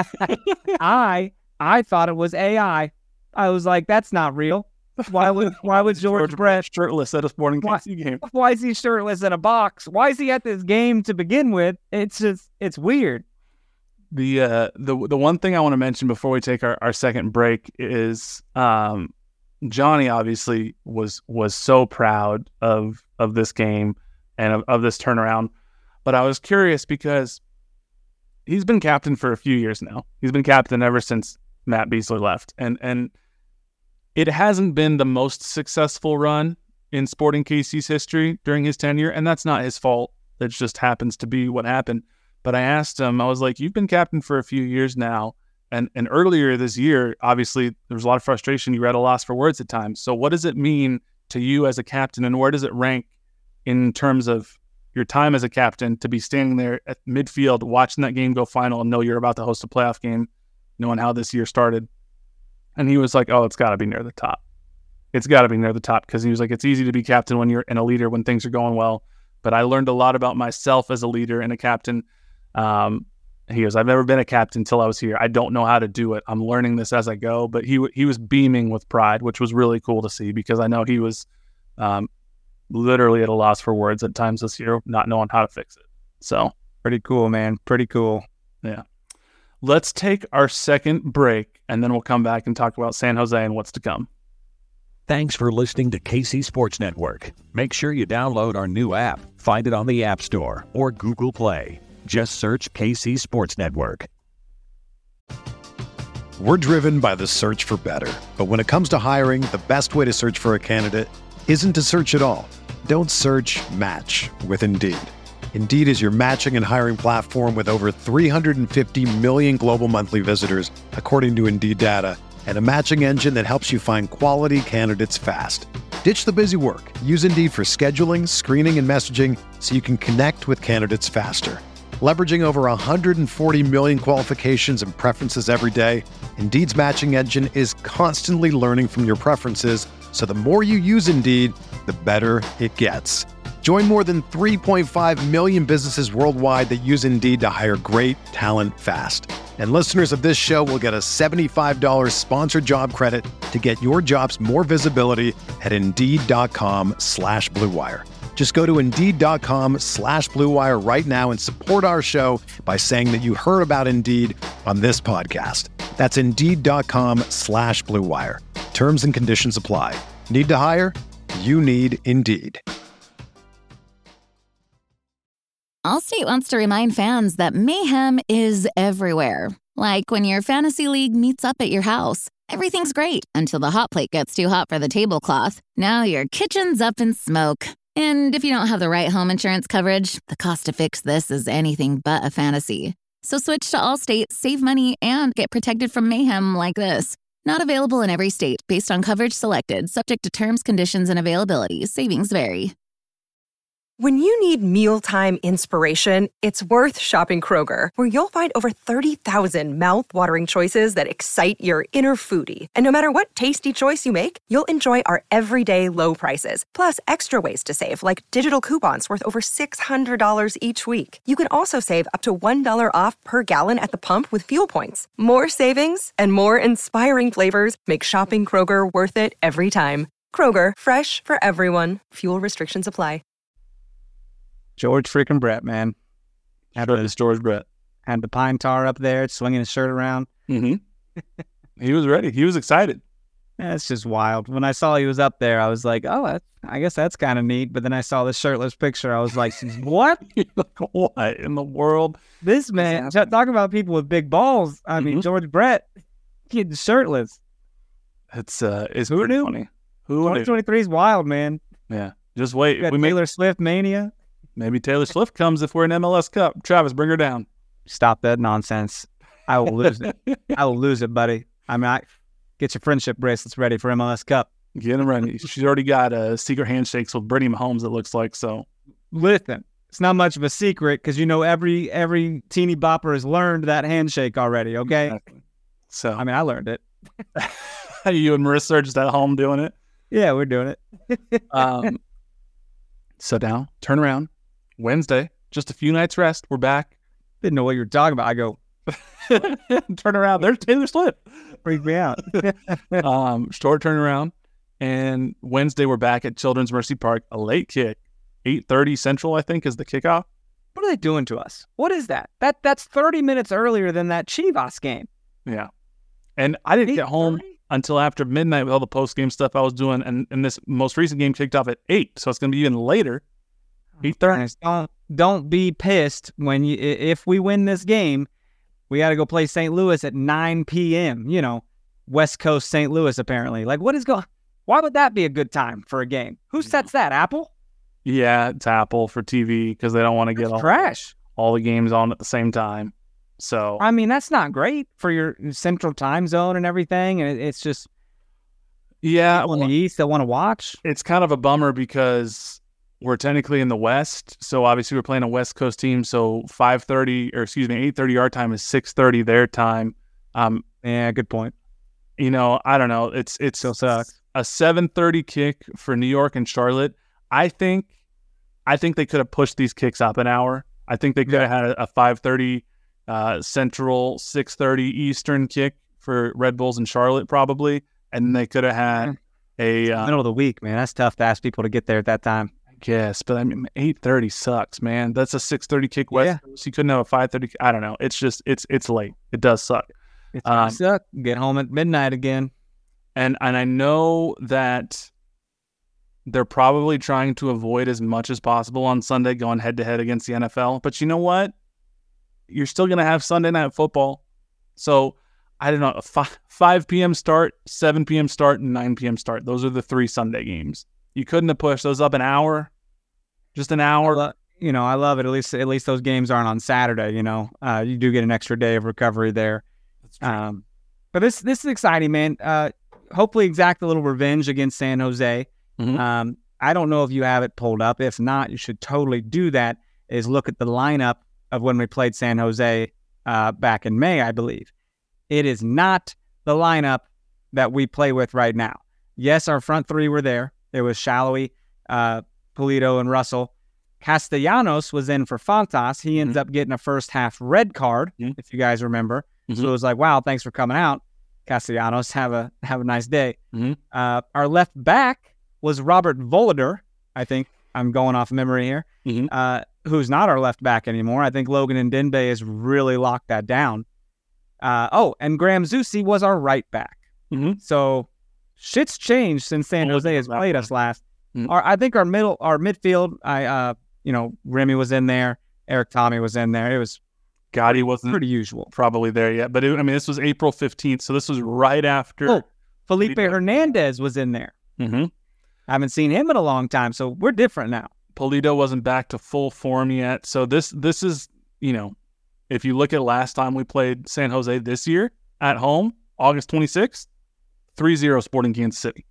I I thought it was A I. I was like, that's not real. Why would why would George, Brett shirtless at a Sporting Why- K C game? why is he shirtless in a box? Why is he at this game to begin with? It's just it's weird. The uh the the one thing I want to mention before we take our, our second break is um Johnny obviously was was so proud of of this game and of, of this turnaround. But I was curious because he's been captain for a few years now. He's been captain ever since Matt Beasley left. And and it hasn't been the most successful run in Sporting K C's history during his tenure, and that's not his fault. It just happens to be what happened. But I asked him, I was like, you've been captain for a few years now, and and earlier this year, obviously, there was a lot of frustration. You were at a loss for words at times. So what does it mean to you as a captain, and where does it rank in terms of your time as a captain to be standing there at midfield, watching that game go final and know you're about to host a playoff game, knowing how this year started? And he was like, oh, it's got to be near the top. It's got to be near the top because he was like, it's easy to be captain when you're and a leader when things are going well. But I learned a lot about myself as a leader and a captain. Um, he goes, I've never been a captain until I was here. I don't know how to do it. I'm learning this as I go. But he he was beaming with pride, which was really cool to see because I know he was um, literally at a loss for words at times this year, not knowing how to fix it. So Pretty cool, man. Pretty cool. yeah. Let's take our second break, and then we'll come back and talk about San Jose and what's to come. Thanks for listening to K C Sports Network. Make sure you download our new app. Find it on the App Store or Google Play. Just search K C Sports Network. We're driven by the search for better. But when it comes to hiring, the best way to search for a candidate isn't to search at all. Don't search, match with Indeed. Indeed is your matching and hiring platform with over three hundred fifty million global monthly visitors, according to Indeed data, and a matching engine that helps you find quality candidates fast. Ditch the busy work. Use Indeed for scheduling, screening, and messaging so you can connect with candidates faster. Leveraging over one hundred forty million qualifications and preferences every day, Indeed's matching engine is constantly learning from your preferences, so the more you use Indeed, the better it gets. Join more than three point five million businesses worldwide that use Indeed to hire great talent fast. And listeners of this show will get a seventy-five dollars sponsored job credit to get your jobs more visibility at Indeed.com slash Blue Wire. Just go to Indeed.com slash Blue Wire right now and support our show by saying that you heard about Indeed on this podcast. That's Indeed.com slash Blue Wire. Terms and conditions apply. Need to hire? You need Indeed. Allstate wants to remind fans that mayhem is everywhere. Like when your fantasy league meets up at your house. Everything's great until the hot plate gets too hot for the tablecloth. Now your kitchen's up in smoke. And if you don't have the right home insurance coverage, the cost to fix this is anything but a fantasy. So switch to Allstate, save money, and get protected from mayhem like this. Not available in every state based on coverage selected, subject to terms, conditions, and availability. Savings vary. When you need mealtime inspiration, it's worth shopping Kroger, where you'll find over thirty thousand mouth-watering choices that excite your inner foodie. And no matter what tasty choice you make, you'll enjoy our everyday low prices, plus extra ways to save, like digital coupons worth over six hundred dollars each week. You can also save up to one dollar off per gallon at the pump with fuel points. More savings and more inspiring flavors make shopping Kroger worth it every time. Kroger, fresh for everyone. Fuel restrictions apply. George freaking Brett, man. Had Sure, the, it's George Brett. had the pine tar up there, swinging his shirt around. Mm-hmm. He was ready. He was excited. That's just wild. When I saw he was up there, I was like, oh, that's, I guess that's kind of neat. But then I saw the shirtless picture. I was like, what? What in the world? This man, talk about people with big balls. I mean, Mm-hmm. George Brett, getting shirtless. It's uh, it's Who pretty knew? funny. Who twenty knew? twenty-three is wild, man. Yeah, just wait. You got We may, Taylor Swift mania. maybe Taylor Swift comes if we're in M L S Cup. Travis, bring her down. Stop that nonsense. I will lose it. I will lose it, buddy. I mean, I, get your friendship bracelets ready for M L S Cup. Get him ready. She's already got uh, secret handshakes with Brittany Mahomes, it looks like. So, Listen, it's not much of a secret because you know every every teeny bopper has learned that handshake already, okay? Exactly. So I mean, I learned it. you and Marissa are just at home doing it. Yeah, we're doing it. Um, so now, turn around. Wednesday, just a few nights rest. We're back. Didn't know what you were talking about. I go, Turn around. There's Taylor Swift. freak me out. um, short turnaround. And Wednesday, we're back at Children's Mercy Park. A late kick. eight thirty Central, I think, is the kickoff. What are they doing to us? What is that? That That's thirty minutes earlier than that Chivas game. Yeah. And I didn't get home eight thirty? until after midnight with all the post-game stuff I was doing. And, and this most recent game kicked off at eight. So it's going to be even later. eight thirty. Guys, Don't, don't be pissed when you, i- if we win this game, we got to go play Saint Louis at nine p.m. You know, West Coast Saint Louis, apparently. Like, what is going Why would that be a good time for a game? Who sets that, Apple? Yeah, it's Apple for T V because they don't want to get That's all, trash. all the games on at the same time. So, I mean, that's not great for your central time zone and everything. And it, it's just yeah, people in the East that want to watch. it's kind of a bummer because we're technically in the West. So obviously we're playing a West Coast team. So five thirty or excuse me, eight thirty our time is six thirty their time. Um, Yeah, good point. you know, I don't know. It's it's Still sucks. a seven thirty kick for New York and Charlotte. I think I think they could have pushed these kicks up an hour. I think they could have had a, a five thirty uh, Central, six thirty Eastern kick for Red Bulls in Charlotte probably, and they could have had a uh, Middle of the week, man. That's tough to ask people to get there at that time. Yes, but I mean, eight thirty sucks, man. That's a six thirty kick West Yeah. Coast. You couldn't have a five thirty. I don't know. It's just it's it's late. It does suck. It's Um, gonna suck. Get home at midnight again. And and I know that they're probably trying to avoid as much as possible on Sunday going head to head against the N F L. But you know what? You're still gonna have Sunday night football. So I don't know, a fi- five p.m. start, seven p.m. start, and nine p.m. start. Those are the three Sunday games. You couldn't have pushed those up an hour, just an I hour. lo- you know, I love it. At least, at least those games aren't on Saturday. You know, uh, you do get an extra day of recovery there. Um, but this, this is exciting, man. Uh, hopefully, exact a little revenge against San Jose. Mhm. Um, I don't know if you have it pulled up. If not, you should totally do that. Is look at the lineup of when we played San Jose uh, back in May, I believe. It is not the lineup that we play with right now. Yes, our front three were there. It was Shallowy, uh, Polito, and Russell. Castellanos was in for Fontas. He ends up getting a first half red card, Mhm. if you guys remember. Mhm. So it was like, wow, thanks for coming out, Castellanos. Have a have a nice day. Mhm. Uh, our left back was Robert Volader. I think I'm going off memory here. Mhm. Uh, who's not our left back anymore. I think Logan and Denbay has really locked that down. Uh, oh, and Graham Zusi was our right back. Mhm. So shit's changed since San Oh, Jose has that played one. us last. Mhm. Our, I think our middle, our midfield, I, uh, you know, Remy was in there. Eric Tommy was in there. It was Gotti wasn't pretty usual. probably there yet, but it, I mean, this was April fifteenth, so this was right after. Oh, Felipe Polito. Hernandez was in there. hmm I haven't seen him in a long time, so we're different now. Polito wasn't back to full form yet, so this this is you know, if you look at last time we played San Jose this year at home, August twenty-sixth, three zero Sporting Kansas City.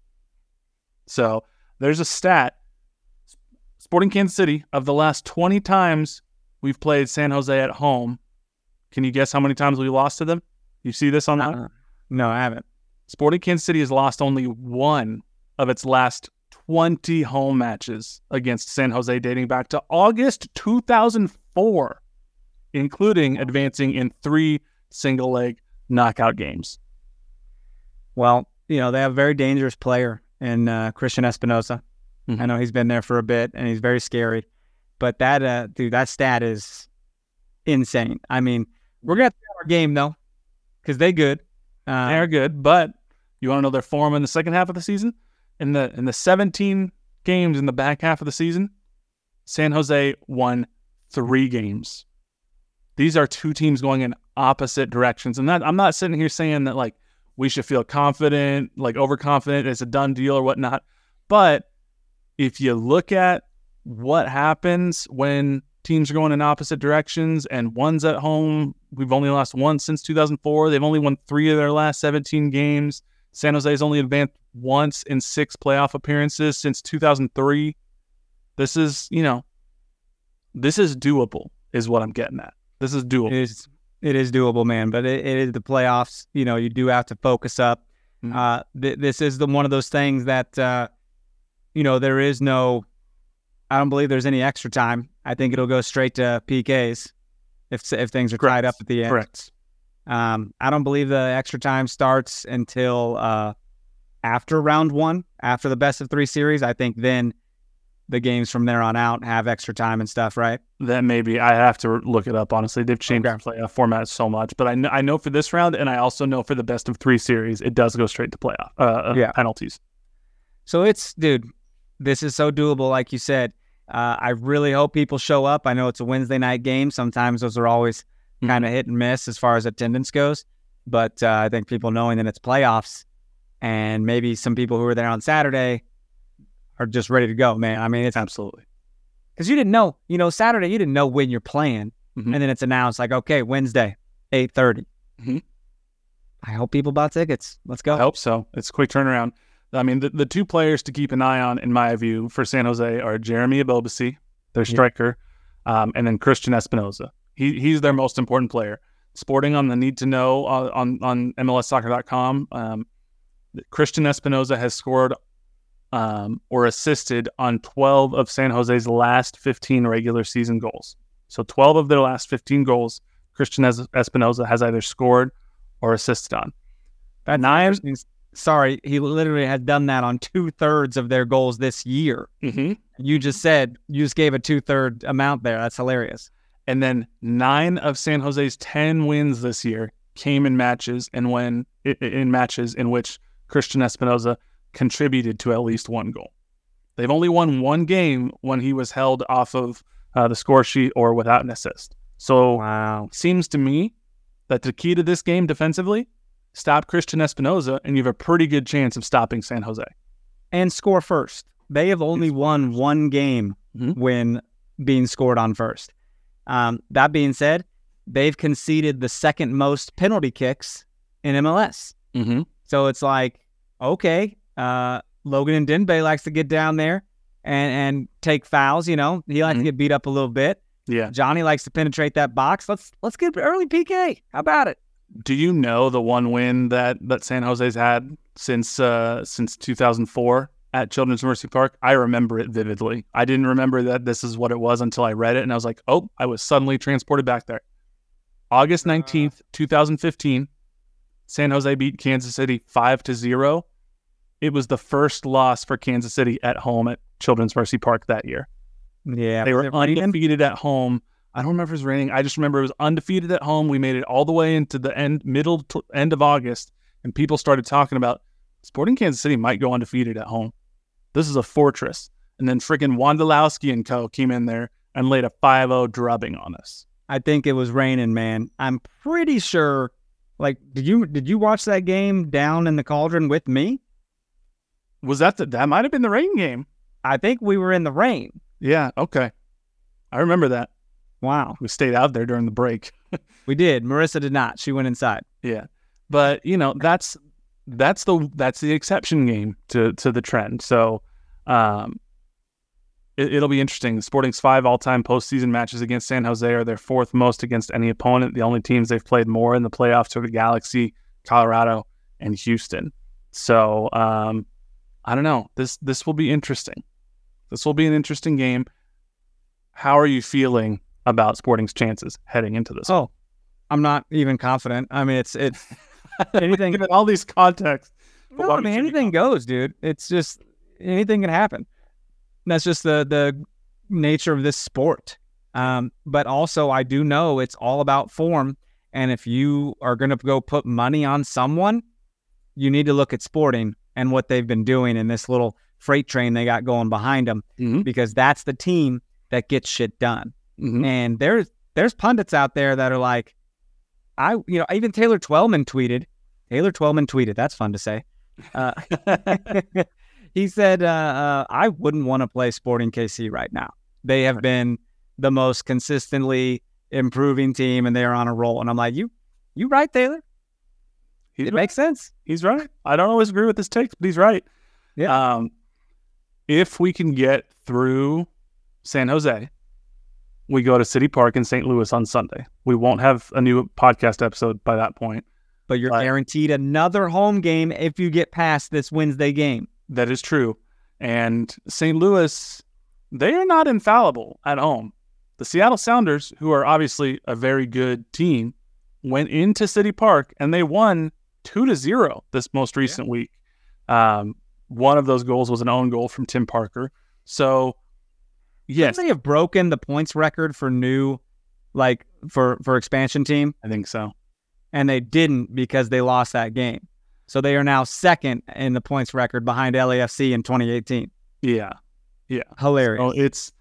So there's a stat. Sporting Kansas City, of the last twenty times we've played San Jose at home, can you guess how many times we lost to them? You see this online? Uh-uh. No, I haven't. Sporting Kansas City has lost only one of its last twenty home matches against San Jose dating back to August two thousand four, including advancing in three single-leg knockout games. Well, you know, they have a very dangerous player in uh, Christian Espinosa. Mhm. I know he's been there for a bit, and he's very scary. But that, uh, dude, that stat is insane. I mean, we're going to have to have our game, though, because they good. Uh, They're good, but You want to know their form in the second half of the season? In the in the seventeen games in the back half of the season, San Jose won three games. These are two teams going in opposite directions. And that, I'm not sitting here saying that like we should feel confident, like overconfident, it's a done deal or whatnot. But if you look at what happens when teams are going in opposite directions and one's at home, we've only lost one since two thousand four. They've only won three of their last seventeen games. San Jose's only advanced once in six playoff appearances since two thousand three. This is, you know, this is doable is what I'm getting at. This is doable. It is, it is doable, man, but it, it is the playoffs. You know, you do have to focus up. Mm-hmm. Uh, th- this is the one of those things that, uh, you know, there is no, I don't believe there's any extra time. I think it'll go straight to P Ks if if things are Correct. tied up at the end. Correct. Um, I don't believe the extra time starts until uh, after round one, after the best of three series. I think then the games from there on out have extra time and stuff, right? That maybe I have to look it up. Honestly, they've changed Okay. the playoff format so much, but I know, I know for this round, and I also know for the best of three series, it does go straight to playoff uh, Yeah. penalties. So it's, dude, this is so doable, like you said. Uh, I really hope people show up. I know it's a Wednesday night game. Sometimes those are always Mm-hmm. kind of hit and miss as far as attendance goes. But uh, I think people knowing that it's playoffs and maybe some people who were there on Saturday are just ready to go, man. I mean, it's Absolutely. because you didn't know, you know, Saturday, you didn't know when you're playing. Mhm. And then it's announced like, okay, Wednesday, eight thirty. Mhm. I hope people bought tickets. Let's go. I hope so. It's a quick turnaround. I mean, the, the two players to keep an eye on, in my view, for San Jose are Jeremy Ebobisse, their striker, um, and then Christian Espinoza. He he's their most important player. Sporting on the need to know uh, on on M L S soccer dot com. Um, Christian Espinoza has scored um, or assisted on twelve of San Jose's last fifteen regular season goals. So twelve of their last fifteen goals, Christian Es- Espinoza has either scored or assisted on. That's Nine. interesting. Sorry, he literally had done that on two thirds of their goals this year. Mm-hmm. You just said, you just gave a two third amount there. That's hilarious. And then nine of San Jose's ten wins this year came in matches and when in matches in which Christian Espinoza contributed to at least one goal. They've only won one game when he was held off of uh, the score sheet or without an assist. So Wow. seems to me that the key to this game defensively, stop Christian Espinoza, and you have a pretty good chance of stopping San Jose. And score first. They have only won one game Mhm. when being scored on first. Um, that being said, they've conceded the second most penalty kicks in M L S. Mm-hmm. So it's like, okay, uh, Logan Ndenbe likes to get down there and, and take fouls, you know. He likes Mhm. to get beat up a little bit. Yeah. Johnny likes to penetrate that box. Let's let's get early P K. How about it? Do you know the one win that, that San Jose's had since uh, since two thousand four at Children's Mercy Park? I remember it vividly. I didn't remember that this is what it was until I read it, and I was like, oh, I was suddenly transported back there. August nineteenth, twenty fifteen, San Jose beat Kansas City five to zero. It was the first loss for Kansas City at home at Children's Mercy Park that year. Yeah, They were they're raining. undefeated at home. I don't remember his rating. I just remember it was undefeated at home. We made it all the way into the end, middle to end of August, and people started talking about Sporting Kansas City might go undefeated at home. This is a fortress. And then freaking Wondolowski and co came in there and laid a five oh drubbing on us. I think it was raining, man. I'm pretty sure. Like, did you did you watch that game down in the Cauldron with me? Was that the, that might have been the rain game? I think we were in the rain. Yeah, okay. I remember that. Wow, We stayed out there during the break. we did. Marissa did not. She went inside. Yeah. But, you know, that's that's the that's the exception game to to the trend. So um it, it'll be interesting. Sporting's five all-time postseason matches against San Jose are their fourth most against any opponent. The only teams they've played more in the playoffs are the Galaxy, Colorado, and Houston. So um I don't know. This this will be interesting. This will be an interesting game. How are you feeling about Sporting's chances heading into this? Oh, I'm not even confident. I mean, it's it's anything. Given all these contexts. but No, why I would mean you be anything goes, dude. It's just anything can happen. That's just the the nature of this sport. Um, but also, I do know it's all about form. And if you are going to go put money on someone, you need to look at Sporting and what they've been doing in this little freight train they got going behind them, mm-hmm. because that's the team that gets shit done. Mm-hmm. And there's there's pundits out there that are like, I you know even Taylor Twellman tweeted. Taylor Twellman tweeted. That's fun to say. Uh, he said, uh, uh, "I wouldn't want to play Sporting K C right now. They have been the most consistently improving team, and they are on a roll." And I'm like, "You, you right, Taylor? He's it right. makes sense. He's right. I don't always agree with his takes, but he's right. Yeah. Um, if we can get through San Jose, we go to City Park in Saint Louis on Sunday. We won't have a new podcast episode by that point. But you're But- guaranteed another home game if you get past this Wednesday game." That is true. And Saint Louis, they are not infallible at home. The Seattle Sounders, who are obviously a very good team, went into City Park and they won two to zero this most recent yeah. week. Um, one of those goals was an own goal from Tim Parker. So, yes. Shouldn't they have broken the points record for new, like, for, for expansion team? I think so. And they didn't because they lost that game. So they are now second in the points record behind L A F C in twenty eighteen. Yeah. Yeah. Hilarious. So it's,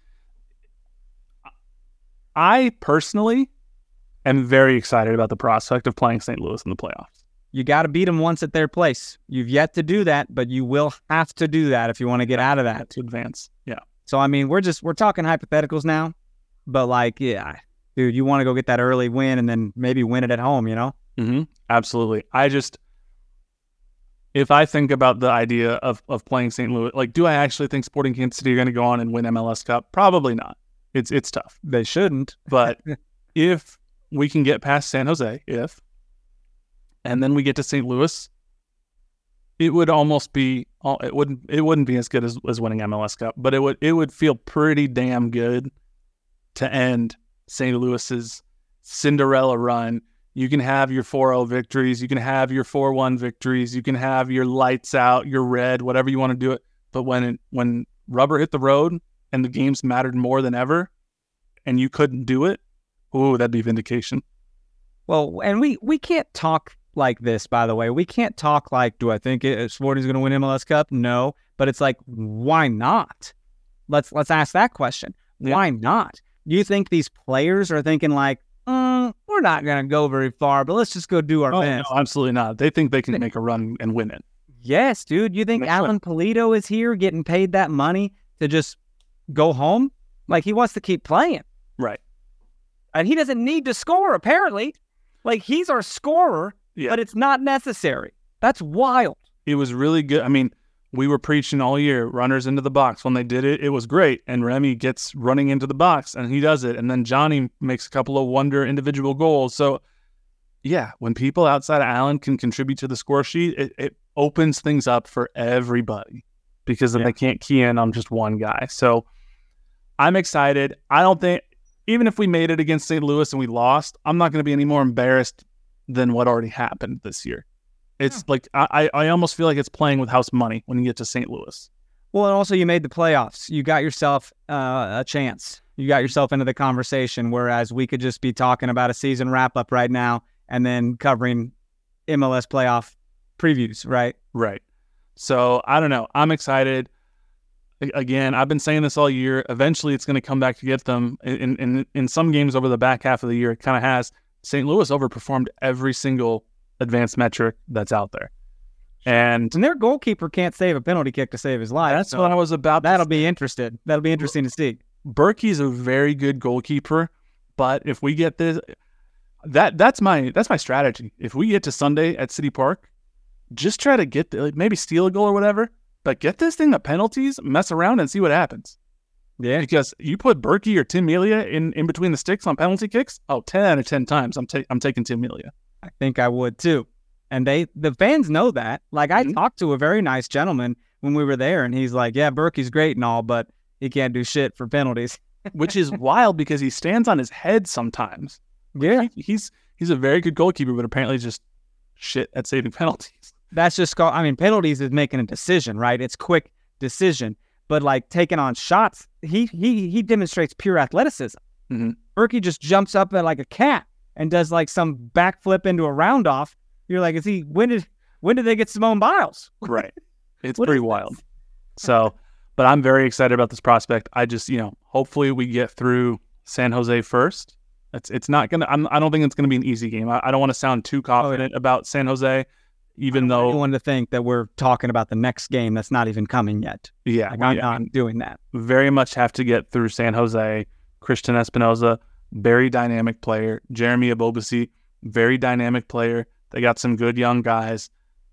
I personally am very excited about the prospect of playing Saint Louis in the playoffs. You got to beat them once at their place. You've yet to do that, but you will have to do that if you want to get out of that. To advance. Yeah. So, I mean, we're just, we're talking hypotheticals now, but like, yeah, dude, you want to go get that early win and then maybe win it at home, you know? Mm-hmm. Absolutely. I just, if I think about the idea of, of playing Saint Louis, like, do I actually think Sporting Kansas City are going to go on and win M L S Cup? Probably not. It's, it's tough. They shouldn't. But if we can get past San Jose, if, and then we get to Saint Louis, it would almost be, it wouldn't, it wouldn't be as good as, as winning M L S Cup, but it would, it would feel pretty damn good to end Saint Louis's Cinderella run. You can have your four oh victories, you can have your four one victories, you can have your lights out, your red, whatever you want to do it. But when it, when rubber hit the road and the games mattered more than ever, and you couldn't do it, ooh, that'd be vindication. Well, and we, we can't talk like this, by the way. We can't talk like, do I think it, Sporting's going to win M L S Cup? No. But it's like, why not? Let's let's ask that question. Yeah. Why not? Do you think these players are thinking like, mm, we're not going to go very far, but let's just go do our oh, best? No, absolutely not. They think they can make a run and win it. Yes, dude. You think Makes Alan sense. Polito is here getting paid that money to just go home? Like, he wants to keep playing. Right. And he doesn't need to score, apparently. Like, he's our scorer, Yeah. but it's not necessary. That's wild. It was really good. I mean, we were preaching all year, runners into the box. When they did it, it was great. And Remy gets running into the box, and he does it. And then Johnny makes a couple of wonder individual goals. So, yeah, when people outside of Allen can contribute to the score sheet, it, it opens things up for everybody because then Yeah. they can't key in on just one guy. So, I'm excited. I don't think, even if we made it against Saint Louis and we lost, I'm not going to be any more embarrassed than what already happened this year. It's like, I, I almost feel like it's playing with house money when you get to Saint Louis. Well, and also you made the playoffs. You got yourself uh, a chance. You got yourself into the conversation, whereas we could just be talking about a season wrap-up right now and then covering M L S playoff previews, right? Right. So, I don't know. I'm excited. A- Again, I've been saying this all year. Eventually, it's going to come back to get them. In, in, in some games over the back half of the year, it kind of has. Saint Louis overperformed every single advanced metric that's out there. And And their goalkeeper can't save a penalty kick to save his life. that's so what I was about to That'll say. be interested. That'll be interesting to see. Berkey's a very good goalkeeper, but if we get this, that that's my that's my strategy. If we get to Sunday at City Park, just try to get the, like, maybe steal a goal or whatever, but get this thing to penalties, mess around, and see what happens. Yeah. Because you put Berkey or Tim Melia in, in between the sticks on penalty kicks, oh, ten out of ten times I'm ta- I'm taking Tim Melia. I think I would too. And they, the fans know that. Like, I Mhm. talked to a very nice gentleman when we were there, and he's like, yeah, Berkey's great and all, but he can't do shit for penalties. Which is wild because he stands on his head sometimes. Yeah. He, he's he's a very good goalkeeper, but apparently just shit at saving penalties. That's just called, I mean, penalties is making a decision, right? It's quick decision. But like taking on shots, he he he demonstrates pure athleticism. Mhm. Berkey just jumps up at like a cat and does like some backflip into a round off. You're like, is he, when did, when did they get Simone Biles? Right. It's What pretty is wild. So, but I'm very excited about this prospect. I just, you know, hopefully we get through San Jose first. It's it's not gonna. I'm, I don't think it's gonna be an easy game. I, I don't want to sound too confident about San Jose, even I though don't want to think that we're talking about the next game that's not even coming yet. yeah, Like, I'm we not doing that. very much have to get through San Jose. Christian Espinoza, very dynamic player. Jeremy Abobasi, very dynamic player. They got some good young guys.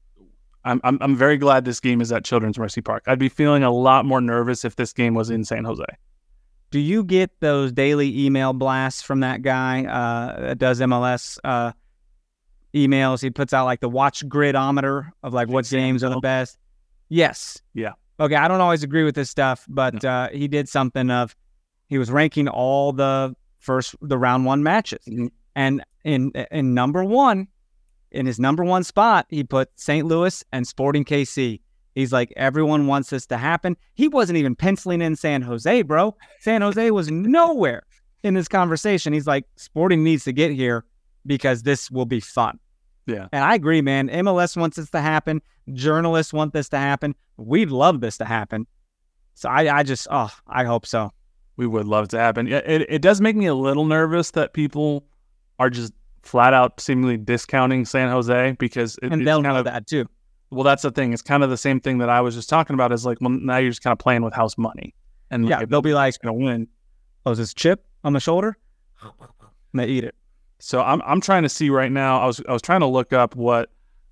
I'm I'm I'm very glad this game is at Children's Mercy Park. I'd be feeling a lot more nervous if this game was in San Jose. Do you get those daily email blasts from that guy uh, that does M L S uh, emails? He puts out like the watch gridometer of like what games are the best. Yes. Yeah. Okay. I don't always agree with this stuff, but No. uh, he did something of he was ranking all the first the round one matches, Mhm. and in in number one, in his number one spot, he put Saint Louis and Sporting K C. He's like, everyone wants this to happen. He wasn't even penciling in San Jose, bro. San Jose was nowhere in this conversation. He's like, Sporting needs to get here because this will be fun. Yeah. And I agree, man. M L S wants this to happen. Journalists want this to happen. We'd love this to happen. So I, I just, oh, I hope so. We would love to happen. It, it it does make me a little nervous that people are just flat out seemingly discounting San Jose because it, And it's they'll kind know of that too. well, that's the thing. It's kind of the same thing that I was just talking about. Is like, well, now you're just kind of playing with house money, and Yeah, like, they'll be like, gonna win. oh, is this chip on the shoulder? And they eat it. So I'm I'm trying to see right now. I was I was trying to look up what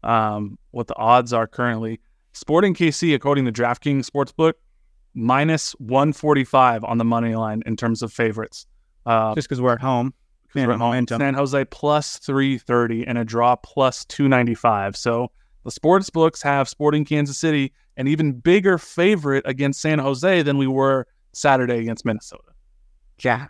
um what the odds are currently. Sporting K C, according to DraftKings Sportsbook, minus one forty-five on the money line in terms of favorites. Uh, Just because we're at home. 'cause and we're at home. momentum. San Jose plus three thirty and a draw plus two ninety-five. So the sports books have Sporting Kansas City an even bigger favorite against San Jose than we were Saturday against Minnesota. God.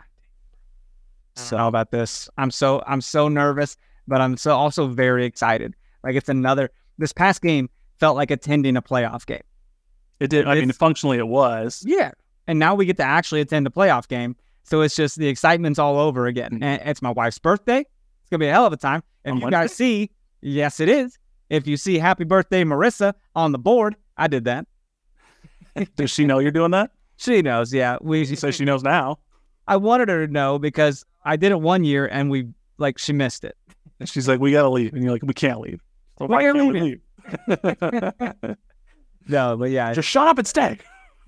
So how about this? I'm so I'm so nervous, but I'm so also very excited. Like it's another. This past game felt like attending a playoff game. It did. I mean, It's- functionally, it was. Yeah, and now we get to actually attend a playoff game. So it's just the excitement's all over again. And it's my wife's birthday. It's gonna be a hell of a time. If On you Wednesday? guys see, yes, it is. If you see "Happy Birthday, Marissa" on the board, I did that. Does she know you're doing that? She knows. Yeah, we. She says she knows now. I wanted her to know because I did it one year and we like she missed it. And she's like, we got to leave. And you're like, we can't leave. So why Why are can't we leaving? leave? No, but yeah, Just shut up and stay.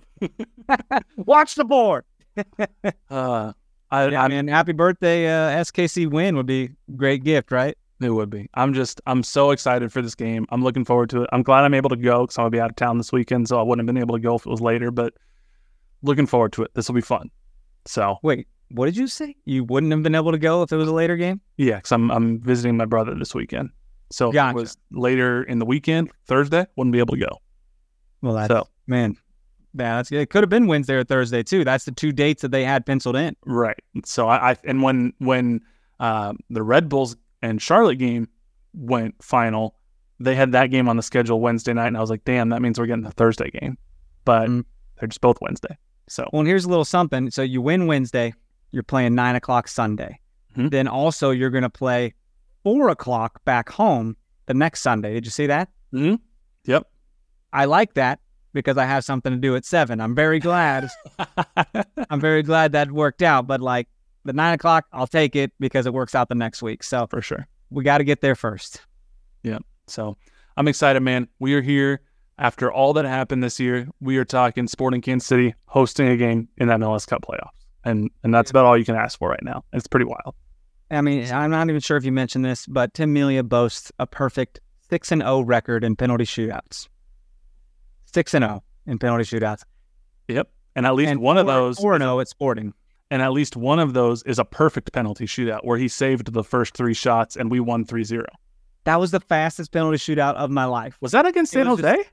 watch the board. Uh, I, Yeah, I'm, man, happy birthday, uh, S K C win would be a great gift, right? It would be. I'm just, I'm so excited for this game. I'm looking forward to it. I'm glad I'm able to go because I'll be out of town this weekend, so I wouldn't have been able to go if it was later, but looking forward to it. This will be fun. So, Wait, what did you say? You wouldn't have been able to go if it was a later game? yeah, because I'm, I'm visiting my brother this weekend. So if Gotcha. it was later in the weekend, Thursday, wouldn't be able to go. Well, that's, So, man, yeah, that's, it could have been Wednesday or Thursday, too. That's the two dates that they had penciled in. right. So I, I and when, when uh, the Red Bulls and Charlotte game went final, they had that game on the schedule Wednesday night, and I was like, damn, that means we're getting the Thursday game. But Mm. they're just both Wednesday. So, Well, and here's a little something. So you win Wednesday, you're playing nine o'clock Sunday. Mhm. Then also you're going to play four o'clock back home the next Sunday. Did you see that? mhm. Yep. I like that because I have something to do at seven. I'm very glad. I'm very glad that worked out. But like the nine o'clock, I'll take it because it works out the next week. So For sure. we got to get there first. Yeah. So I'm excited, man. We are here after all that happened this year. We are talking Sporting Kansas City hosting a game in that M L S Cup playoffs. And and that's about all you can ask for right now. It's pretty wild. I mean, I'm not even sure if you mentioned this, but Tim Melia boasts a perfect six and oh record in penalty shootouts. six and oh in penalty shootouts. Yep. And at least And one of four- those four and oh at Sporting. and at least one of those is a perfect penalty shootout where he saved the first three shots and we won three zero. That was the fastest penalty shootout of my life. Was that against It San was Jose?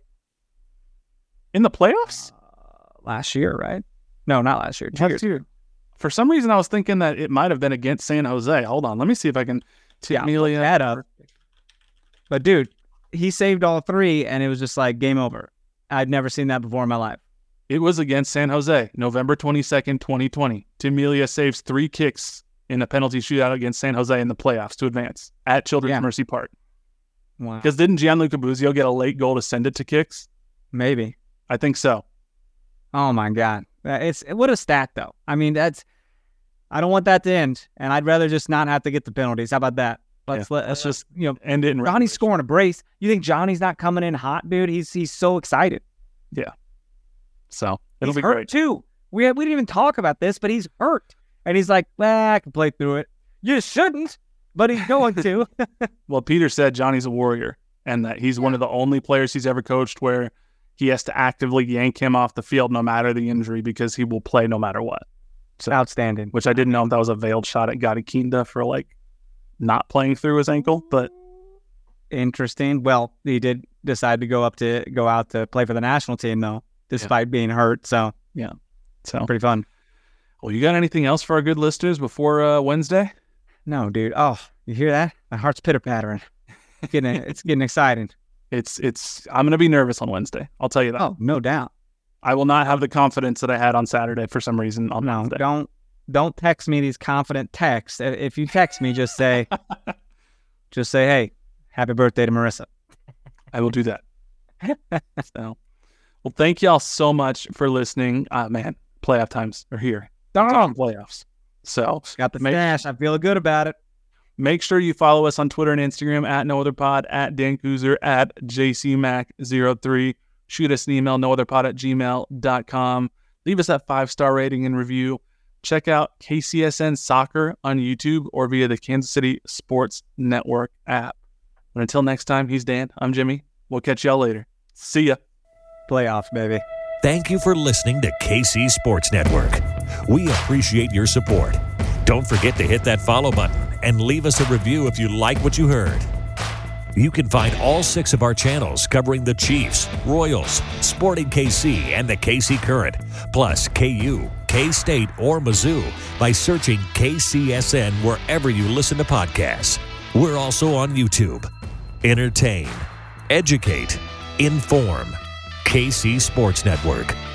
In the playoffs? Last year, right? No, not last year. Two Last years. year. For some reason, I was thinking that it might have been against San Jose. Hold on. Let me see if I can. Yeah, look Melia. that up. But dude, he saved all three, and it was just like game over. I'd never seen that before in my life. It was against San Jose, November twenty-second, twenty twenty. Tim Melia saves three kicks in a penalty shootout against San Jose in the playoffs to advance at Children's Yeah. Mercy Park. Wow. Because didn't Gianluca Buzio get a late goal to send it to kicks? Maybe. I think so. Oh my God. It's what a stat though. I mean, that's I don't want that to end, and I'd rather just not have to get the penalties. How about that? Let's Yeah, let, let's just you know end it in Johnny's regulation. scoring a brace. You think Johnny's not coming in hot, dude? He's he's so excited. Yeah. So it'll He's be hurt great. too. We we didn't even talk about this, but he's hurt, and he's like, well, I can play through it. You shouldn't, but he's going to. Well, Peter said Johnny's a warrior and that he's one of the only players he's ever coached where he has to actively yank him off the field no matter the injury because he will play no matter what. So, Outstanding. which I didn't know if that was a veiled shot at Gadi Kinda for like not playing through his ankle, but Interesting. Well, he did decide to go up to go out to play for the national team though, despite being hurt. So so. pretty fun. Well, you got anything else for our good listeners before uh, Wednesday? No, dude. Oh, you hear that? My heart's pitter pattering. It's getting it's getting exciting. It's it's. I'm gonna be nervous on Wednesday. I'll tell you that. Oh, no doubt. I will not have the confidence that I had on Saturday for some reason. On No, Wednesday. don't don't text me these confident texts. I- If you text me, just say, just say, hey, happy birthday to Marissa. I will do that. So, well, thank y'all so much for listening. Uh, man, playoff times are here. Dom, Playoffs. So got the make, stash. I'm feeling good about it. make sure you follow us on Twitter and Instagram at No Other Pod, at Dan Kuzer, at J C Mac zero three. Shoot us an email, nootherpod at gmail dot com. Leave us that five-star rating and review. Check out K C S N Soccer on YouTube or via the Kansas City Sports Network app. And until next time, he's Dan. I'm Jimmy. We'll catch y'all later. See ya. Playoffs, baby. Thank you for listening to K C Sports Network. We appreciate your support. Don't forget to hit that follow button and leave us a review if you like what you heard. You can find all six of our channels covering the Chiefs, Royals, Sporting K C, and the K C Current, plus K U, K-State, or Mizzou by searching K C S N wherever you listen to podcasts. We're also on YouTube. Entertain, educate, inform. K C Sports Network.